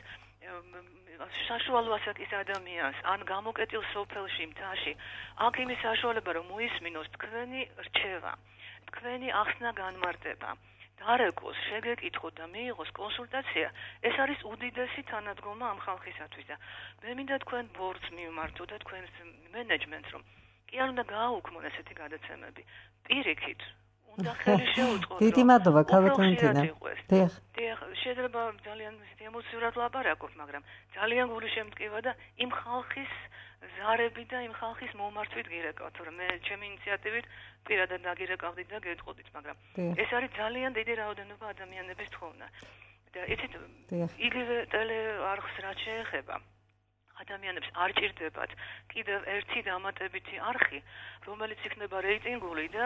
საშუალო ასაკის ადამიანს, ან გამოკეტილ სოფელში, მთაში, აქვს იმის საშუალება, რომ მოისმინოს თქვენი რჩევა, თქვენი ახსნა განმარტება. დარეკოს, შეგეკითხოთ და მიიღოს კონსულტაცია, ეს არის უდიდესი თანადგომა ამ ხალხისათვის და მე მინდა თქვენ ბორცს მიმართო და თქვენს მენეჯმენტს, რომ კი არ უნდა გააუქმონ ესეთი გადაცემები. პირიქით და ხელი შეუწყოთ. დიდი მადლობა, ქალბატონინა. დიახ. შეიძლება ძალიან ემოციურად ლაპარაკობ, მაგრამ ძალიან გული შემტკივა და იმ ხალხის ზარები და იმ ხალხის მომართვით გირეკავთ, რომ მე ჩემი ინიციატივით პირადად დაგირეკავდი და გეტყოდით, მაგრამ ეს არის ძალიან დიდი რაოდენობა ადამიანების თხოვნა. და იცით, იგივე ტელეარხს რაც შეეხება ადამიანებს არ ჭირდებათ კიდევ ერთი დამატებითი არხი, რომელიც იქნება რეიტინგული და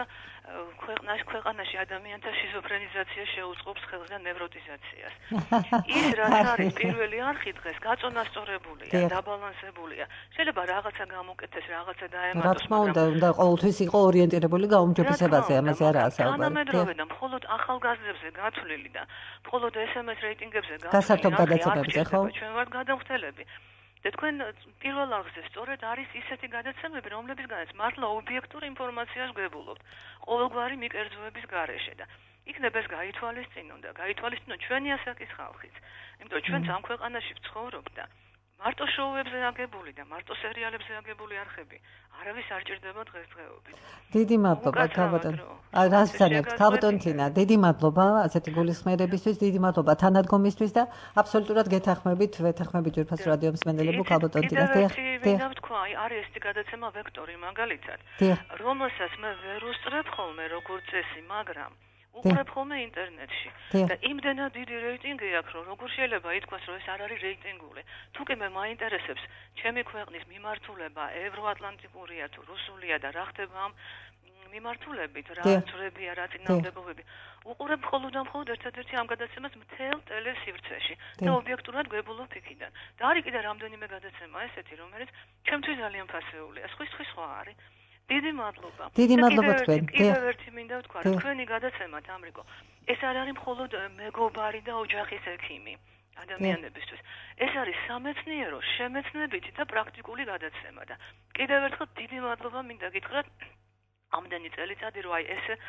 ქვეყანაში ადამიანთა შიზოფრენიზაციას შეუწყობს ხელს და ნევროტიზაციას. ის რაც არის პირველი არხი დღეს გაწონასწორებულია, დაბალანსებულია. შეიძლება რაღაცა გამოკეთდეს, რაღაცა დაემატოს. რა თქმა უნდა, ყოველთვის იყო ორიენტირებული გაუმჯობესებაზე, ამაზე არაა საუბარი. თანამედროვე და მხოლოდ ახალგაზრდებზე გათვლილი და მხოლოდ SMS რეიტინგებზე გასართობ გადაცემებზე, ხო? ჩვენ ვართ გადამხდელები. და თქვენ პირველ არხზე სწორედ არის ისეთი გადაცემები, რომლებისგანაც მართლა ობიექტურ ინფორმაციას გვებულობთ ყოველგვარი მიკერძოების გარეშე და იქნებ ეს გაითვალისწინონ ჩვენი ასაკის ხალხიც. იმიტომ რომ ჩვენც ამ ქვეყანაში ვცხოვრობთ და მარტო შოუებზე აგებული და მარტო სერიალებზე აგებული არხები არავის არ ჭირდება დღესდღეობით. დიდი მადლობა ქალბატონო. რას ვცანებთ ქალბატონინა, დიდი მადლობა ასეთი გულისხმიერებისთვის, დიდი მადლობა თანადგომისთვის და აბსოლუტურად გეთანხმებით, ვეთანხმებით ჯერფას რადიო მსმენელებო ქალბატონინას. მინდა ვთქვა, არის ესეთი გადაცემა ვექტორი მაგალითად, რომელსაც მე ვერ უსწრებ ხოლმე როგორც წესი, მაგრამ უყურებ ხოლმე ინტერნეტში და იმდენად დიდი რეიტინგი აქვს, რომ როგორ შეიძლება ითქვას, რომ ეს არ არის რეიტინგული. თუკი მე მაინტერესებს ჩემი ქვეყნის მიმართულება, ევროატლანტიკურია თუ რუსულია და რა ხდება ამ მიმართულებით, რა ძვრებია, რა წინამდებობები. უყურებ მხოლოდ და მხოლოდ ერთადერთი ამ გადაცემას მთელ ტელესივრცეში და ობიექტურად გვებულობ იქიდან. და არის კიდე რამდენიმე გადაცემა ესეთი, რომელიც ჩემთვის ძალიან ფასეულია. სხვის სხვა არის. დიდი მადლობა. დიდი მადლობა თქვენ. კიდევ ერთი მინდა ვთქვა, რომ თქვენი გადაცემა თამრიკო, ეს არ არის მხოლოდ მეგობარი და ოჯახის ექიმი ადამიანებისთვის. ეს არის სამეცნიერო, შემეცნებითი და პრაქტიკული გადაცემა და კიდევ ერთხელ დიდი მადლობა მინდა გითხრათ ამდენი წელიწადი, რომ აი ესე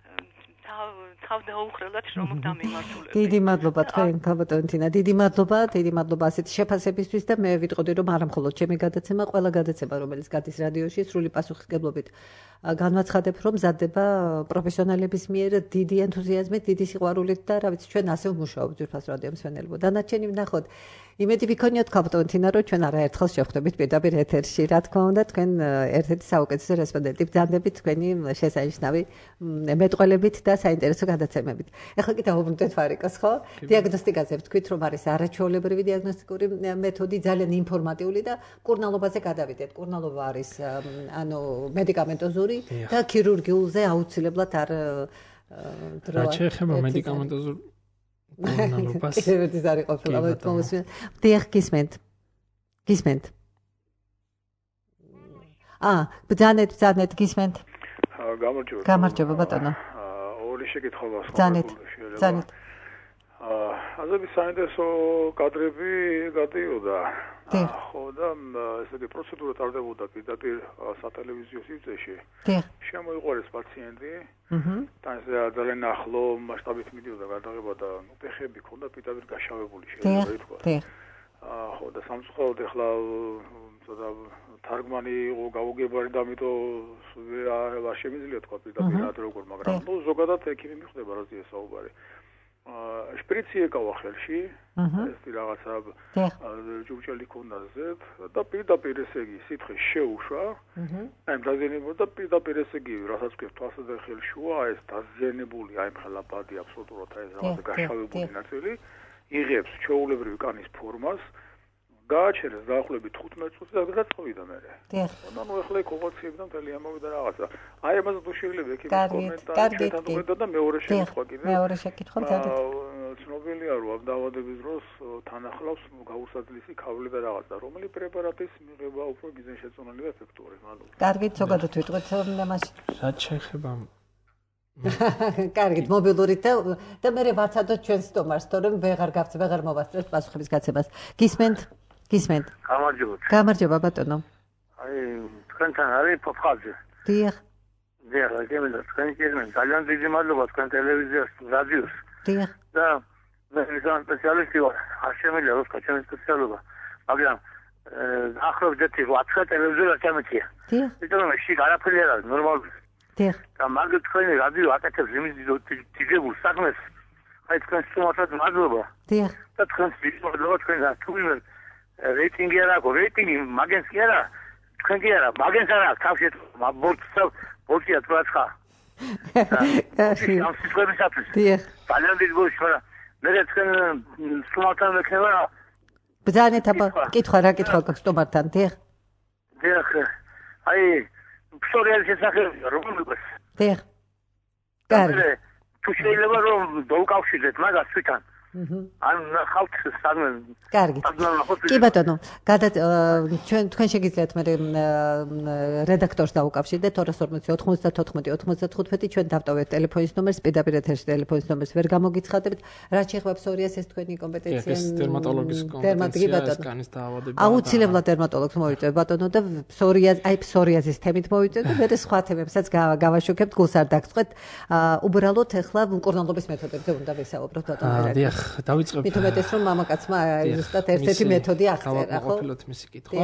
თავდაუხრელად რომ დამიმართულები. დიდი მადლობა თქვენ ქალბატონო თინა, დიდი მადლობა ასეთი შეფასებისთვის და მე ვიტყოდი რომ არა მხოლოდ ჩემი გადაცემა, ყველა გადაცემა რომელიც გადის რადიოში სრული პასუხისმგებლობით განვაცხადებ რომ მზადდება პროფესიონალების მიერ დიდი ენთუზიაზმით, დიდი სიყვარულით და რა ვიცი ჩვენ ასე ვმუშაობთ ძვირფას რადიო მსმენელებო. დანარჩენი ვნახოთ. იმედი ვიქონიოთ ქალბატონო თინა რომ ჩვენ არაერთხელ შევხვდებით პირდაპირ ეთერში. რა თქმა უნდა თქვენ ერთ-ერთი საუკეთესო რესპონდენტი ბრძანდებით თქვენი შესანიშნავი მეტყველებით და საინტერესო გადაცემებით. ეხლა კი დავუბრუნდეთ ვარიკოს, ხო? დიაგნოსტიკაზე ვთქვით რომ არის არაჩვეულებრივი დიაგნოსტიკური მეთოდი, ძალიან ინფორმატიული და კურნალობაზე გადავიდეთ. კურნალობა არის ანუ მედიკამენტოზური და ქირურგიულზე აუცილებლად არ დრო. რა შეეხება მედიკამენტოზურ კურნალობას? ეს არის ყოფილა მოსვენ. დიახ, გისმენთ. ბრძანეთ გისმენთ. გამარჯობა ბატონო. ორი შეკითხვა ბრძანეთ. აზები საინტერესო კადრები გადიოდა. ხო და ესეთი პროცედურა ტარდებოდა პირდაპირ სატელევიზიო სივრცეში. შემოიყვანეს პაციენტი. და ძალიან ახლო მასშტაბით მიდიოდა გადაღება და ფეხები ქონდა პირდაპირ გაშავებული შეიძლება ითქვა. ხო და სამწუხაროდ ეხლა ცოტა თარგმანი იყო გაუგებარი და ამიტომ არ შემიძლია თქვა პირდაპირ რა როგორ, მაგრამ ნუ ზოგადად ექიმი მიხვდება რაზეა საუბარი. შპრიცი ეკავა ხელში, ესეთი რაღაცა ჭურჭელი ქონდა ზედ და პირდაპირ ესე იგი სითხე შეუშვა. აი დაზიანებული და პირდაპირ ესე იგი რასაც ქვია თვალსა და ხელშუა, ეს დაზიანებული აი მხალაბადი აბსოლუტურად აი რაღაცა გაშავებული ნაწილი იღებს ჩვეულებრივი კანის ფორმას. გააჩერეს დაახლოებით 15 წუთი და გაწოვიდა მერე. ანუ ახლა იქ ოპერაციები და მთელი ამოვიდა რაღაცა. აი ამაზე თუ შეიძლება ექიმის კომენტარი და მეორე შეკითხვა კიდე. მეორე შეკითხვა ძალიან. ცნობილია რომ ამ დაავადების დროს თან ახლავს გაუსაძლისი ქავლი და რაღაცა. რომელი პრეპარატის მიღება უფრო გიზენშეწონილი და ეფექტური? მადლობა. კარგით, ზოგადად ვიტყვით მაშინ. რა შეეხება კარგით, მობილურით და მე ვაცადოთ ჩვენ სტომარს, თორემ ვეღარ მოვასწრებთ პასუხების გაცემას. გისმენთ. გამარჯობა ბატონო. აი, თქვენთან არის ფოფხაძე. დიახ. თქვენ ძალიან დიდი მადლობა თქვენ ტელევიზიას, რადიოს. დიახ. და მე ვიზან სპეციალისტი ვარ, არ შემიძლია როცა ჩემი სპეციალობა, მაგრამ ახლობთ 8 ტელევიზორს ჩამეწია. დიახ. იმიტომ რომ შიგ არაფერი არ არის ნორმალური. დიახ. და მაგ თქვენი რადიო აკეთებს იმის დიდებულ საქმეს. აი თქვენ სტუმარად მადლობა. დიახ. და თქვენ მადლობა თქვენ თუმცა რეიტინგი არა აქვს, რეიტინგი მაგენს კი არა, თქვენ კი არა, მაგენს არა აქვს, თავში ბორცია თრაცხა. ამ სიტყვებისათვის. დიახ. ძალიან დიდი გულში ვარ. მე თქვენ სტუმართან მექნება. ბრძანეთ აბა, კითხვა რა კითხვა გაქვს სტუმართან, დიახ. დიახ. აი, ფსორიალის შესახებ რომ მიყოს. დიახ. კარგი. თუ შეიძლება რომ დავკავშირდეთ მაგას თვითონ. ან ხალხ სანამ კარგი. კი ბატონო, თქვენ შეგიძლიათ მე რედაქტორს დაუკავშირდეთ 240 94 95 ჩვენ დავტოვეთ ტელეფონის ნომერს, პირდაპირ ეთერში ტელეფონის ნომერს ვერ გამოგიცხადებთ. რაც შეეხება ფსორიას, ეს თქვენი კომპეტენცია. ეს დერმატოლოგის კომპეტენცია, სკანის დაავადება. აუცილებლად დერმატოლოგს მოვიწევ ბატონო და ფსორიაზის თემით მოვიწევ და მე სხვა თემებსაც გავაშუქებთ, გულს არ დაგწყვეტ. უბრალოდ ახლა კურნალობის მეთოდებზე უნდა ვისაუბროთ ბატონო. დიახ, დავიწყებ. მithumetes რომ მამაკაცმა ზუსტად ერთ-ერთი მეთოდი აღწერა, ხო? ყოფილოთ მისი კითხვა.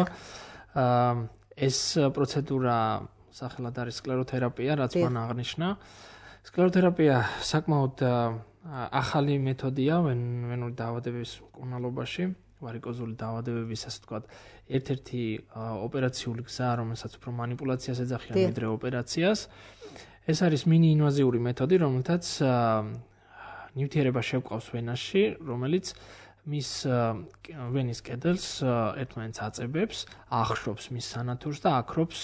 ეს პროცედურა სახელად არის სკლეროთერაპია, რაც მან აღნიშნა. სკლეროთერაპია საკმაოდ ახალი მეთოდია ვენური დაავადების მკურნალობაში, ვარიკოზული დაავადებების, ასე ვთქვათ, ერთ-ერთი ოპერაციული გზა, რომელსაც უფრო манипуляციას ეძახიან ვიდრე ოპერაციას. ეს არის მინი-ინვაზიური მეთოდი, რომელთაც ნივთიერება შევყავს ვენაში, რომელიც მის ვენის კედელს ერთმანეთს აწებებს, ახშობს მის სანათურს და აქრობს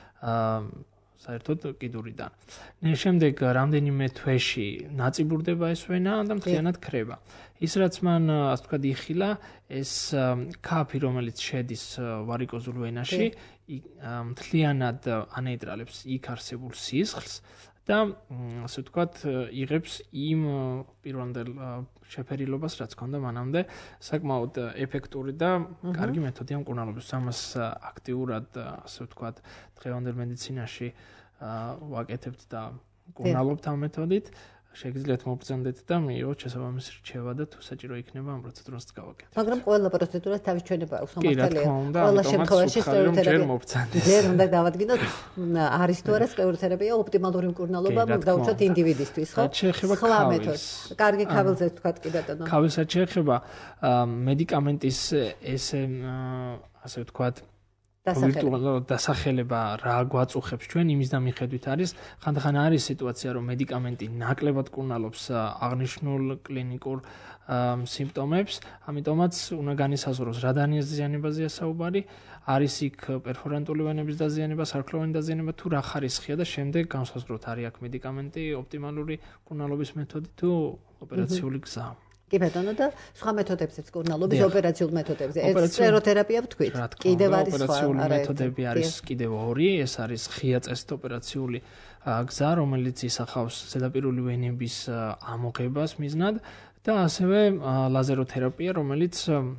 საერთოდ კიდურიდან. შემდეგ რამდენიმე თვეში ნაწიბურდება ეს ვენა და მთლიანად ქრება. ის რაც მან ასე ვთქვათ იხილა, ეს ქაფი, რომელიც შედის ვარიკოზულ ვენაში, მთლიანად ანეიტრალებს იქ არსებულ სისხლს და ასე ვთქვათ იღებს იმ პირვანდელ შეფერილობას, რაც ჰქონდა მანამდე, საკმაოდ ეფექტური და კარგი მეთოდია მკურნალობის. ამას აქტიურად, ასე ვთქვათ, დღევანდელ მედიცინაში ვაკეთებთ და კურნალობთ ამ მეთოდით, შეგიძლიათ მობრძანდეთ და მიიღოთ შესაბამისი რჩევა და თუ საჭირო იქნება ამ პროცედურას გავაკეთებთ. მაგრამ ყველა პროცედურას თავის ჩვენება აქვს, ხომალდელია. ყველა შემთხვევაში სკლეროთერაპია ჯერ უნდა დავადგინოთ არის თუ არა სკლეროთერაპია ოპტიმალური მკურნალობა დაუშვათ ინდივიდისთვის, ხო? სხვა მეთოდი. კარგი ქავილზე თქვათ კი ბატონო. ქავილსაც შეეხება მედიკამენტის ესე ასე ვთქვათ დასახელება რა გვაწუხებს ჩვენ იმის და მიხედვით არის ხანდახან არის სიტუაცია რომ მედიკამენტი ნაკლებად კურნალობს აღნიშნულ კლინიკურ სიმპტომებს, ამიტომაც უნდა განისაზღვროს რა დაზიანებაზეა საუბარი, არის იქ პერფორანტული ვენების დაზიანება, სარქლოვანი დაზიანება თუ რა ხარისხია და შემდეგ განსაზღვროთ არის აქ მედიკამენტი ოპტიმალური კურნალობის მეთოდი თუ ოპერაციული გზა. კი ბატონო და სხვა მეთოდებზეც კურნალობის ოპერაციულ მეთოდებზე სკლეროთერაპია ვთქვით. კიდევ არის სხვა ოპერაციული მეთოდები არის კიდევ ორი, ეს არის ღია წესით ოპერაციული გზა, რომელიც ისახავს ზედაპირული ვენების ამოღებას მიზნად და ასევე ლაზეროთერაპია, რომელიც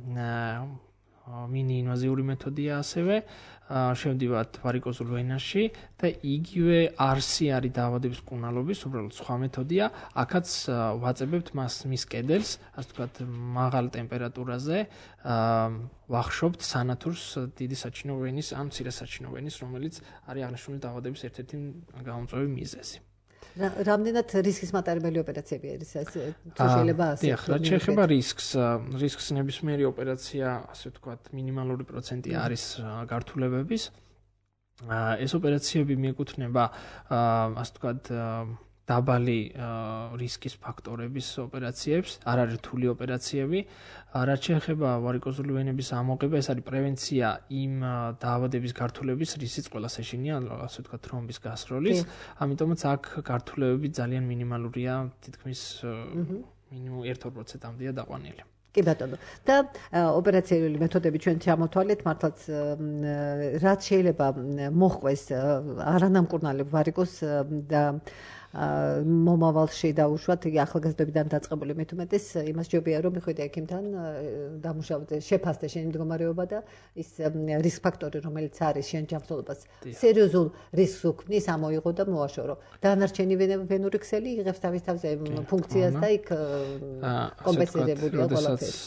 მინი ინვაზიური მეთოდია ასევე შევდივართ ვარიკოზულ ვენაში და იგივე არსი არის დაავადების კურნალობის, უბრალოდ სხვა მეთოდია. აქაც ვაწებებთ მის კედელს, ასე ვთქვათ, მაღალ ტემპერატურაზე ვახშობთ სანათურს დიდი საჩინო ვენის ან მცირე საჩინო ვენის, რომელიც არის აღნიშნული დაავადების ერთ-ერთი გამომწვევი მიზეზი. რამდენად რისკის მატარებელი ოპერაციები არის ასე თუ შეიძლება ასე დიახ, რაც შეეხება რისკს ნებისმიერი ოპერაცია ასე ვთქვათ მინიმალური პროცენტი არის გართულებების. ეს ოპერაციები მიეკუთვნება ასე ვთქვათ დაბალი რისკის ფაქტორების ოპერაციებს, არ არის რთული ოპერაციები. რაც შეეხება ვარიკოზული ვენების ამოღება, ეს არის პრევენცია იმ დაავადების გართულების, რისიც ყველას ეშინია, ასე ვთქვათ, თრომბის გასროლის. ამიტომაც აქ გართულებები ძალიან მინიმალურია, თითქმის მინიმუმ 1-2%-ამდეა დაყვანილი. კი ბატონო. და ოპერაციული მეთოდები ჩვენ ჩამოთვალეთ, მართლაც რაც შეიძლება მოხდეს არანამკურნალებ ვარიკოზს და მომავალში დაუშვათ იგი ახალგაზრდებიდან დაწყებული მით უმეტეს იმას ჯობია რომ მიხვიდე ექიმთან დამუშავდე შეფასდე შენი მდგომარეობა და ის რისკ ფაქტორი რომელიც არის შენ ჯანმრთელობას სერიოზულ რისკს უქმნის ამოიღო და მოაშორო. დანარჩენი ვენური ქსელი იღებს თავის თავზე ფუნქციას და იქ კომპენსირებულია ყველაფერი.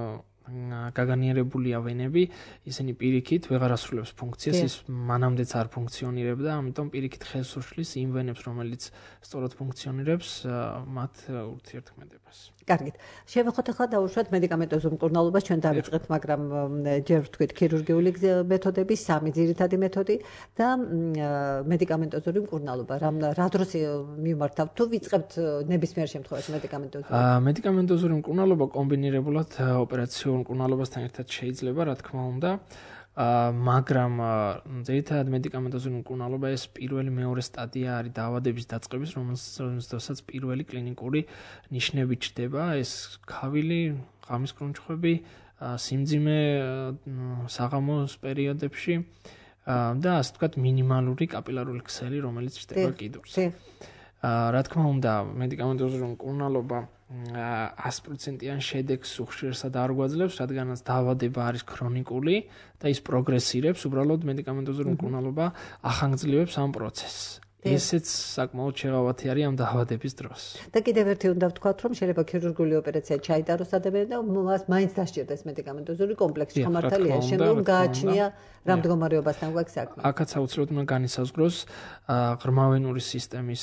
გაგანიერებულია ვენები, ისინი პირიქით ვეღარ ასრულებს ფუნქციას, ის მანამდეც არ ფუნქციონირებდა, ამიტომ პირიქით ხელს უშლის იმ ვენებს, რომელიც სწორად ფუნქციონირებს, მათ ურთიერთქმედებას. კარგით. შევეხოთ ახლა დაუშვათ მედიკამენტოზურ მკურნალობას, ჩვენ დავიწყეთ, მაგრამ ჯერ ვთქვით ქირურგიული მეთოდები, სამი ძირითადი მეთოდი და მედიკამენტოზური მკურნალობა. რა დროს მივმართავთ თუ ვიწყებთ ნებისმიერ შემთხვევაში მედიკამენტოზური? მედიკამენტოზური მკურნალობა კომბინირებულად ოპერაციულ მკურნალობასთან ერთად შეიძლება, რა თქმა უნდა. მაგრამ ძირითადად მედიკამენტოზური მკურნალობა ეს პირველი მეორე სტადია არის დაავადების დაწყების, რომელსაც პირველი კლინიკური ნიშნები ჩნდება, ეს ქავილი, ღამის კრუნჩხვები, სიმძიმე საღამოს პერიოდებში და ასე ვთქვათ მინიმალური კაპილარული ქსელი, რომელიც ჩნდება კიდურზე. რა თქმა უნდა, მედიკამენტოზური მკურნალობა 100%-იან შედეგს უხშირსად არ გვაძლევს, რადგანაც დაავადება არის ქრონიკული და ის პროგრესირებს, უბრალოდ მედიკამენტოზური მკურნალობა ახანგრძლივებს ამ პროცესს. ესეც საკმაოდ შეღავათი არის ამ დაავადების დროს. და კიდევ ერთი უნდა ვთქვათ, რომ შეიძლება ქირურგიული ოპერაცია ჩაიტაროს ადამიანი და მას მაინც დასჭირდეს მედიკამენტოზური კომპლექსი. ხომართალია, შემდგომ გააჩნია რა მდგომარეობასთან გვაქვს საქმე. აქაც აუცილებლად უნდა განისაზღვროს ღრმავენური სისტემის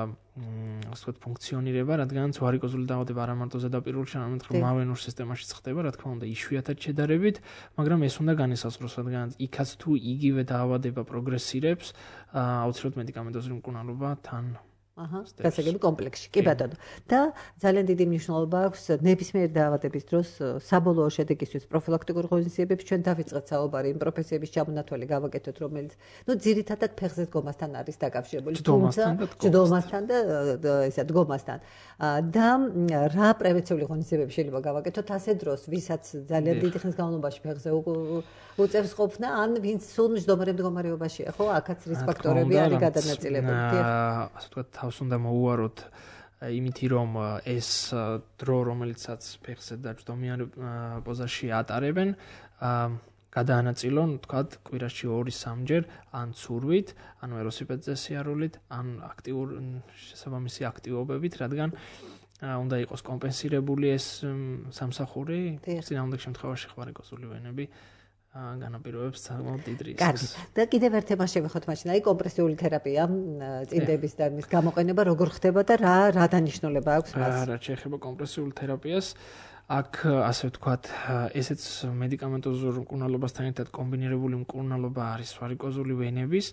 ასე ვთქვათ ფუნქციონირება, რადგანაც ვარიკოზული დაავადება არა მარტო ზედაპირულში, არამედ ღრმავენურ სისტემაშიც ხდება, რა თქმა უნდა, იშვიათად შედარებით, მაგრამ ეს უნდა განისაზღვროს, რადგანაც იქაც თუ იგივე დაავადება პროგრესირებს, აუცილებლად მედიკამენტოზური მკურნალობა თან გასაგები კომპლექსში. კი ბატონო. და ძალიან დიდი მნიშვნელობა აქვს ნებისმიერ დაავადების დროს საბოლოო შედეგისთვის პროფილაქტიკურ ღონისძიებებს ჩვენ დავიწყეთ საუბარი იმ პროფესიების ჩამონათვალი გავაკეთოთ, რომელიც ძირითადად ფეხზე დგომასთან არის დაკავშირებული. ჯდომასთან და ესა დგომასთან. და რა პრევენციული ღონისძიებები შეიძლება გავაკეთოთ ასე დროს, ვისაც ძალიან დიდი ხნის განმავლობაში ფეხზე უწევს ყოფნა, ან ვინც სულ მჯდომარე მდგომარეობაშია, ხო? აქაც რისკ ფაქტორები არის გადანაწილებული. ასე ვთქვათ, თავს უნდა მოუაროთ იმითი რომ ეს დრო რომელიცაც ფეხზე და ჯდომიან პოზაში ატარებენ გადაანაწილონ, თქვათ, კვირაში 2-3 ჯერ, ან ცურვით, ან ველოსიპედზე სიარულით, ან აქტიურ შესაბამისი აქტივობებით, რადგან უნდა იყოს კომპენსირებული ეს სამსახური, წინააღმდეგ შემთხვევაში ხვარიკოზული ვენები განაპირობებს საკმაოდ დიდ რისკს. და კიდევ ერთ თემას შევეხოთ მაშინ, აი კომპრესიული თერაპია, წინდების და მის გამოყენება როგორ ხდება და რა დანიშნულება აქვს მას? რაც შეეხება კომპრესიულ თერაპიას, აქ ასე ვთქვათ, ესეც მედიკამენტოზურ მკურნალობასთან ერთად კომბინირებული მკურნალობა არის ვარიკოზული ვენების.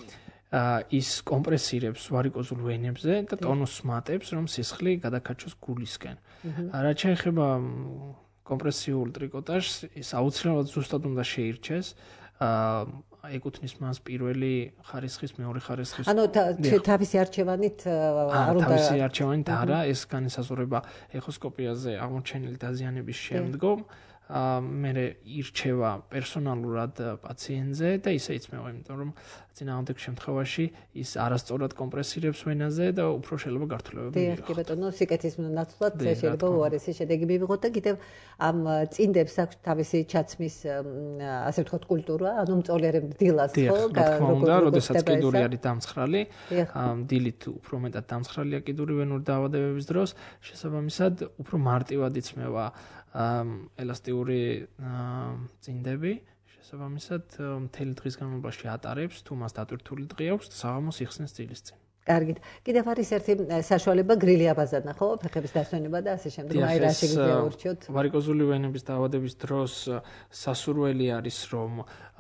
ის კომპრესირებს ვარიკოზულ ვენებზე და ტონუსს მატებს, რომ სისხლი გადაკაჩოს გულისკენ. რაც შეეხება კომპრესიულ ტრიკოტაჟს, ის აუცილებლად ზუსტად უნდა შეირჩეს. ეკუთვნის მას პირველი ხარისხის, მეორე ხარისხის. ანუ თავისი არჩევანით არ უნდა თავისი არჩევანით არა, ეს განისაზღვრება ეხოსკოპიაზე აღმოჩენილი დაზიანების შემდგომ. მე ირჩევა პერსონალურად პაციენტზე და ისე იწმევა, იმიტომ რომ წინააღმდეგ შემთხვევაში ის არასწორად კომპრესირებს ვენაზე და უფრო შეიძლება გართულებები მიიღოს. კი ბატონო, სიკეთის ნაცვლად შეიძლება უარესი შედეგი მივიღოთ და კიდევ ამ წინდებს აქვს თავისი ჩაცმის, ასე ვთქვათ, კულტურა, ანუ მწოლიარე დილას, ხო, როდესაც კიდური არის დამცხრალი, დილით უფრო მეტად დამცხრალია კიდური ვენური დაავადებების დროს, შესაბამისად, უფრო მარტივად იწმევა ელასტიური წინდები, შესაბამისად, მთელი დღის განმავლობაში ატარებს, თუ მას დატვირთული დღე აქვს, საღამოს იხსნეს დილის წინ. კარგით. კიდევ არის ერთი საშუალება გრილი აბაზანა, ხო? ფეხების დასვენება და ასე შემდეგ. აი რა შეგვიძლია ურჩიოთ? ვარიკოზული ვენების დაავადების დროს სასურველი არის, რომ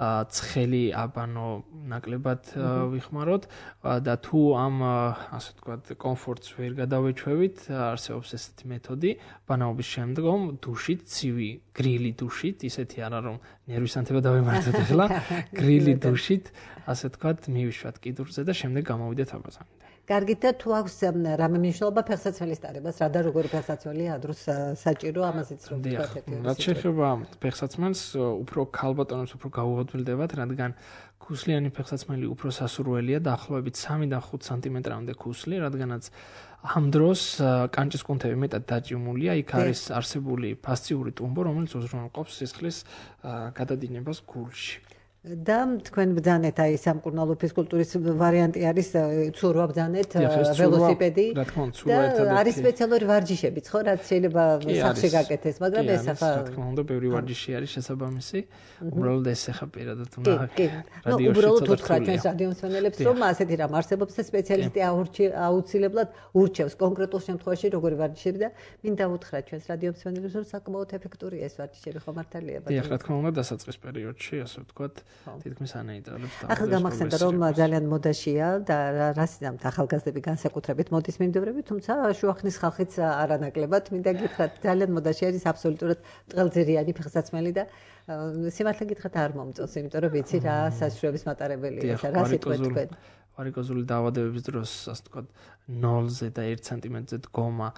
ცხელი აბანო ნაკლებად ვიხმაროთ და თუ ამ ასე ვთქვათ, კომფორტს ვერ გადავეჩვევით, არსებობს ესეთი მეთოდი, ბანაობის შემდგომ დუშით, ცივი გრილი დუშით, ისეთი არა რომ ნერვის ანთება დავემართოთ ახლა, გრილი დუშით, ასე ვთქვათ, მივიშვათ კიდურზე და შემდეგ გამოვიდეთ აბაზანიდან. კარგით და თუ აქვს რამე მნიშვნელობა ფეხსაცმელის ტარებას, რა და როგორი ფეხსაცმელი ადროს საჭირო, ამაზეც რომ ვთქვათ ერთი. რაც შეეხება ფეხსაცმელს, უფრო ქალბატონებს უფრო გაუღებელდებათ, რადგან ქუსლიანი ფეხსაცმელი უფრო სასურველია, დაახლოებით 3-დან 5 სანტიმეტრამდე ქუსლი, რადგანაც ამ დროს კანჭის კუნთები მეტად დაჭიმულია, იქ არის არსებული ფასციური ტუმბო, რომელიც უზრუნველყოფს სისხლის გადადინებას გულში. და თქვენ ბძანეთ აი სამკურნალო ფიზკულტურის ვარიანტი არის ცურვა ბძანეთ ველოსიპედი რა თქმა უნდა ცურვა ერთადერთი არის სპეციალური ვარჯიშებიც ხო რაც შეიძლება სახში გაკეთდეს მაგრამ ეს ახლა რა თქმა უნდა ბევრი ვარჯიში არის შესაბამისი უბრალოდ ეს ახლა პირადად უნდა რადიოში უბრალოდ უთხრა ჩვენს რადიომსმენელებს რომ ასეთი რამ არსებობს და სპეციალისტი აუცილებლად ურჩევს კონკრეტულ შემთხვევაში როგორი ვარჯიშები და მინდა უთხრა ჩვენს რადიომსმენელებს რომ საკმაოდ ეფექტურია ეს ვარჯიშები ხო მართალია ბატონო რა თქმა უნდა დასაწყის პერიოდში ასე ვთქვათ თითქმის ანეიტრალებს და ახლა გამახსენდა რომ ძალიან მოდაშია და რასიზამთ ახალგაზრდები განსაკუთრებით მოდის მიმდევრები თუმცა შუახნის ხალხიც არანაკლებად მინდა გითხრათ ძალიან მოდაში არის აბსოლუტურად ტყელძირიანი ფეხსაცმელი და სიმართლე გითხრათ არ მომწონს იმიტომ რომ ვიცი რა საშუალების მატარებელია და რა სიტყვით თქვენ ვარიკოზული დაავადებების დროს ასე ვთქვათ 0-ზე და 1 სანტიმეტრზე დგომა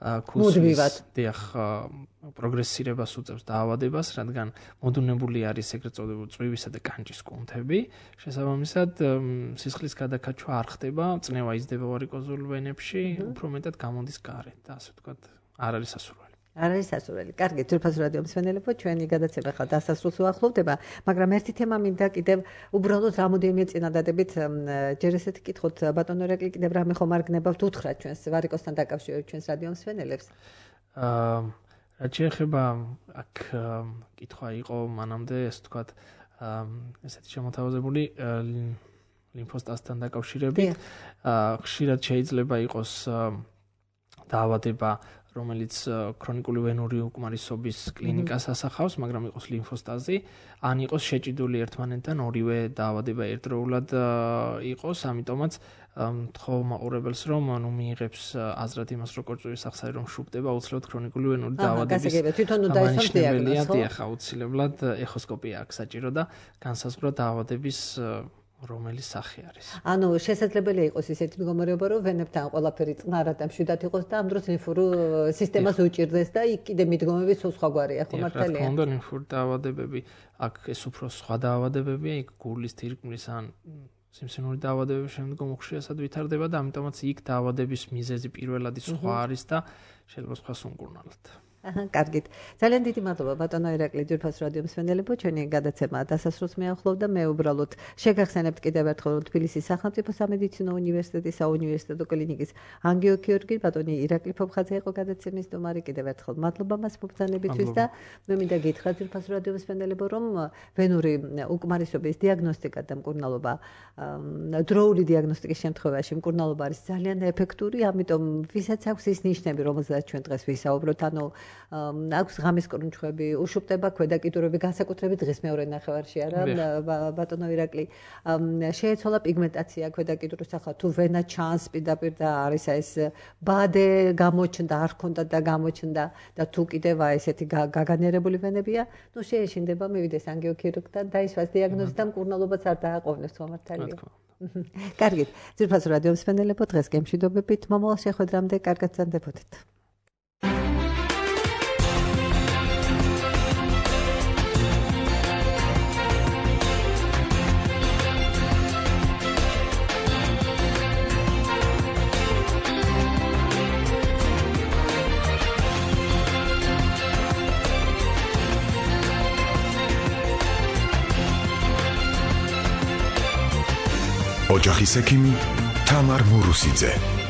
ქუსლის დიახ პროგრესირებას უწევს დაავადებას, რადგან მოდუნებული არის ეგრეთ წოდებული წვივისა და კანჭის კუნთები. შესაბამისად, სისხლის გადაკაჩვა არ ხდება, წნევა იზრდება ვარიკოზულ ვენებში, უფრო მეტად გამოდის გარეთ და ასე ვთქვათ, არ არის სასურველი. არ არის სასურველი. კარგი, ძვირფას რადიომსმენელებო, ჩვენი გადაცემა ხა დასასრულს უახლოვდება, მაგრამ ერთი თემა მინდა კიდევ უბრალოდ რამოდენიმე წინადადებით ჯერ ესეთი კითხოთ, ბატონო რაკლი, კიდევ რამე ხომ არ გნებავთ უთხრა ჩვენს ვარიკოზთან დაკავშირებით ჩვენს რადიომსმენელებს? რაც შეეხება აქ კითხვა იყო მანამდე, ესე ვთქვათ, ესეთი შემოთავაზებული ლიმფოსტაზთან დაკავშირებით. ხშირად შეიძლება იყოს დაავადება რომელიც ქრონიკული ვენური უკმარისობის კლინიკას ასახავს, მაგრამ იყოს ლიმფოსტაზი, ან იყოს შეჭიდული ერთმანეთთან ორივე დაავადება ერთდროულად იყოს, ამიტომაც თხოვ მაყურებელს რომ მიიღებს აზრად იმას როგორ წვივის სახსარი რომ შუბდება აუცილებლად ქრონიკული ვენური დაავადების თვითონ უნდა ისოს დიაგნოზი, ხო? დიახ, აუცილებლად ეხოსკოპია აქვს საჭირო და განსაზღვრა დაავადების რომელი სახე არის. ანუ შესაძლებელია იყოს ისეთი მდგომარეობა, რომ ვენებთან ყველაფერი წყნარად და მშვიდად იყოს და ამ დროს ლიმფური სისტემას უჭირდეს და იქ კიდე მიდგომები სულ სხვაგვარია, ხო მართალია? რა თქმა უნდა, ლიმფური დაავადებები, აქ ეს უფრო სხვა დაავადებებია, იქ გულის, თირკმლის ან სიმსივნური დაავადებების შემდგომ უხშირად ვითარდება და ამიტომაც იქ დაავადების მიზეზი პირველადი სხვა არის და შეიძლება სხვა სუნკურნალად. კარგით. ძალიან დიდი მადლობა ბატონო ირაკლი ძვირფას რადიო მსმენელებო, ჩვენი გადაცემა დასასრულს მეახლოვდა. მე უბრალოდ შეგახსენებთ კიდევ ერთხელ რომ თბილისის სახელმწიფო სამედიცინო უნივერსიტეტის საუნივერსიტეტო კლინიკის ანგიოქირურგი ბატონი ირაკლი ფობხაძე იყო გადაცემის სტუმარი. კიდევ ერთხელ მადლობა მას მობრძანებისთვის და მე მინდა გითხრათ ძვირფას რადიო მსმენელებო რომ ვენური უკმარისობის დიაგნოსტიკა და მკურნალობა დროული დიაგნოსტიკის შემთხვევაში მკურნალობა არის ძალიან ეფექტური, ამიტომ ვისაც აქვს ის ნიშნები, რომელზეც ჩვენ დღეს ვისაუბროთ, ანუ აქვს ღამის კრუნჩხვები, უშუპტება ქვედაკიდურები, განსაკუთრებით დღის მეორე ნახევარში არა, ბატონო ირაკლი, შეეცვალა პიგმენტაცია ქვედაკიდურის ახლა თუ ვენა ჩანს პირდაპირ და არის ეს ბადე გამოჩნდა, არ ქონდა და გამოჩნდა და თუ კიდევ ესეთი გაგანერებული ვენებია, ნუ შეეშინდება მივიდეს ანგიოქირურგთან და ისვას დიაგნოზი და მკურნალობაც არ დააყოვნებს თვალმართალია. კარგით, ძვირფას რადიო მსმენელებო, დღეს გემშვიდობებით, მომავალ შეხვედრამდე კარგად გრძანდებოდეთ. ოჯახის ექიმი თამარ მურუსიძე.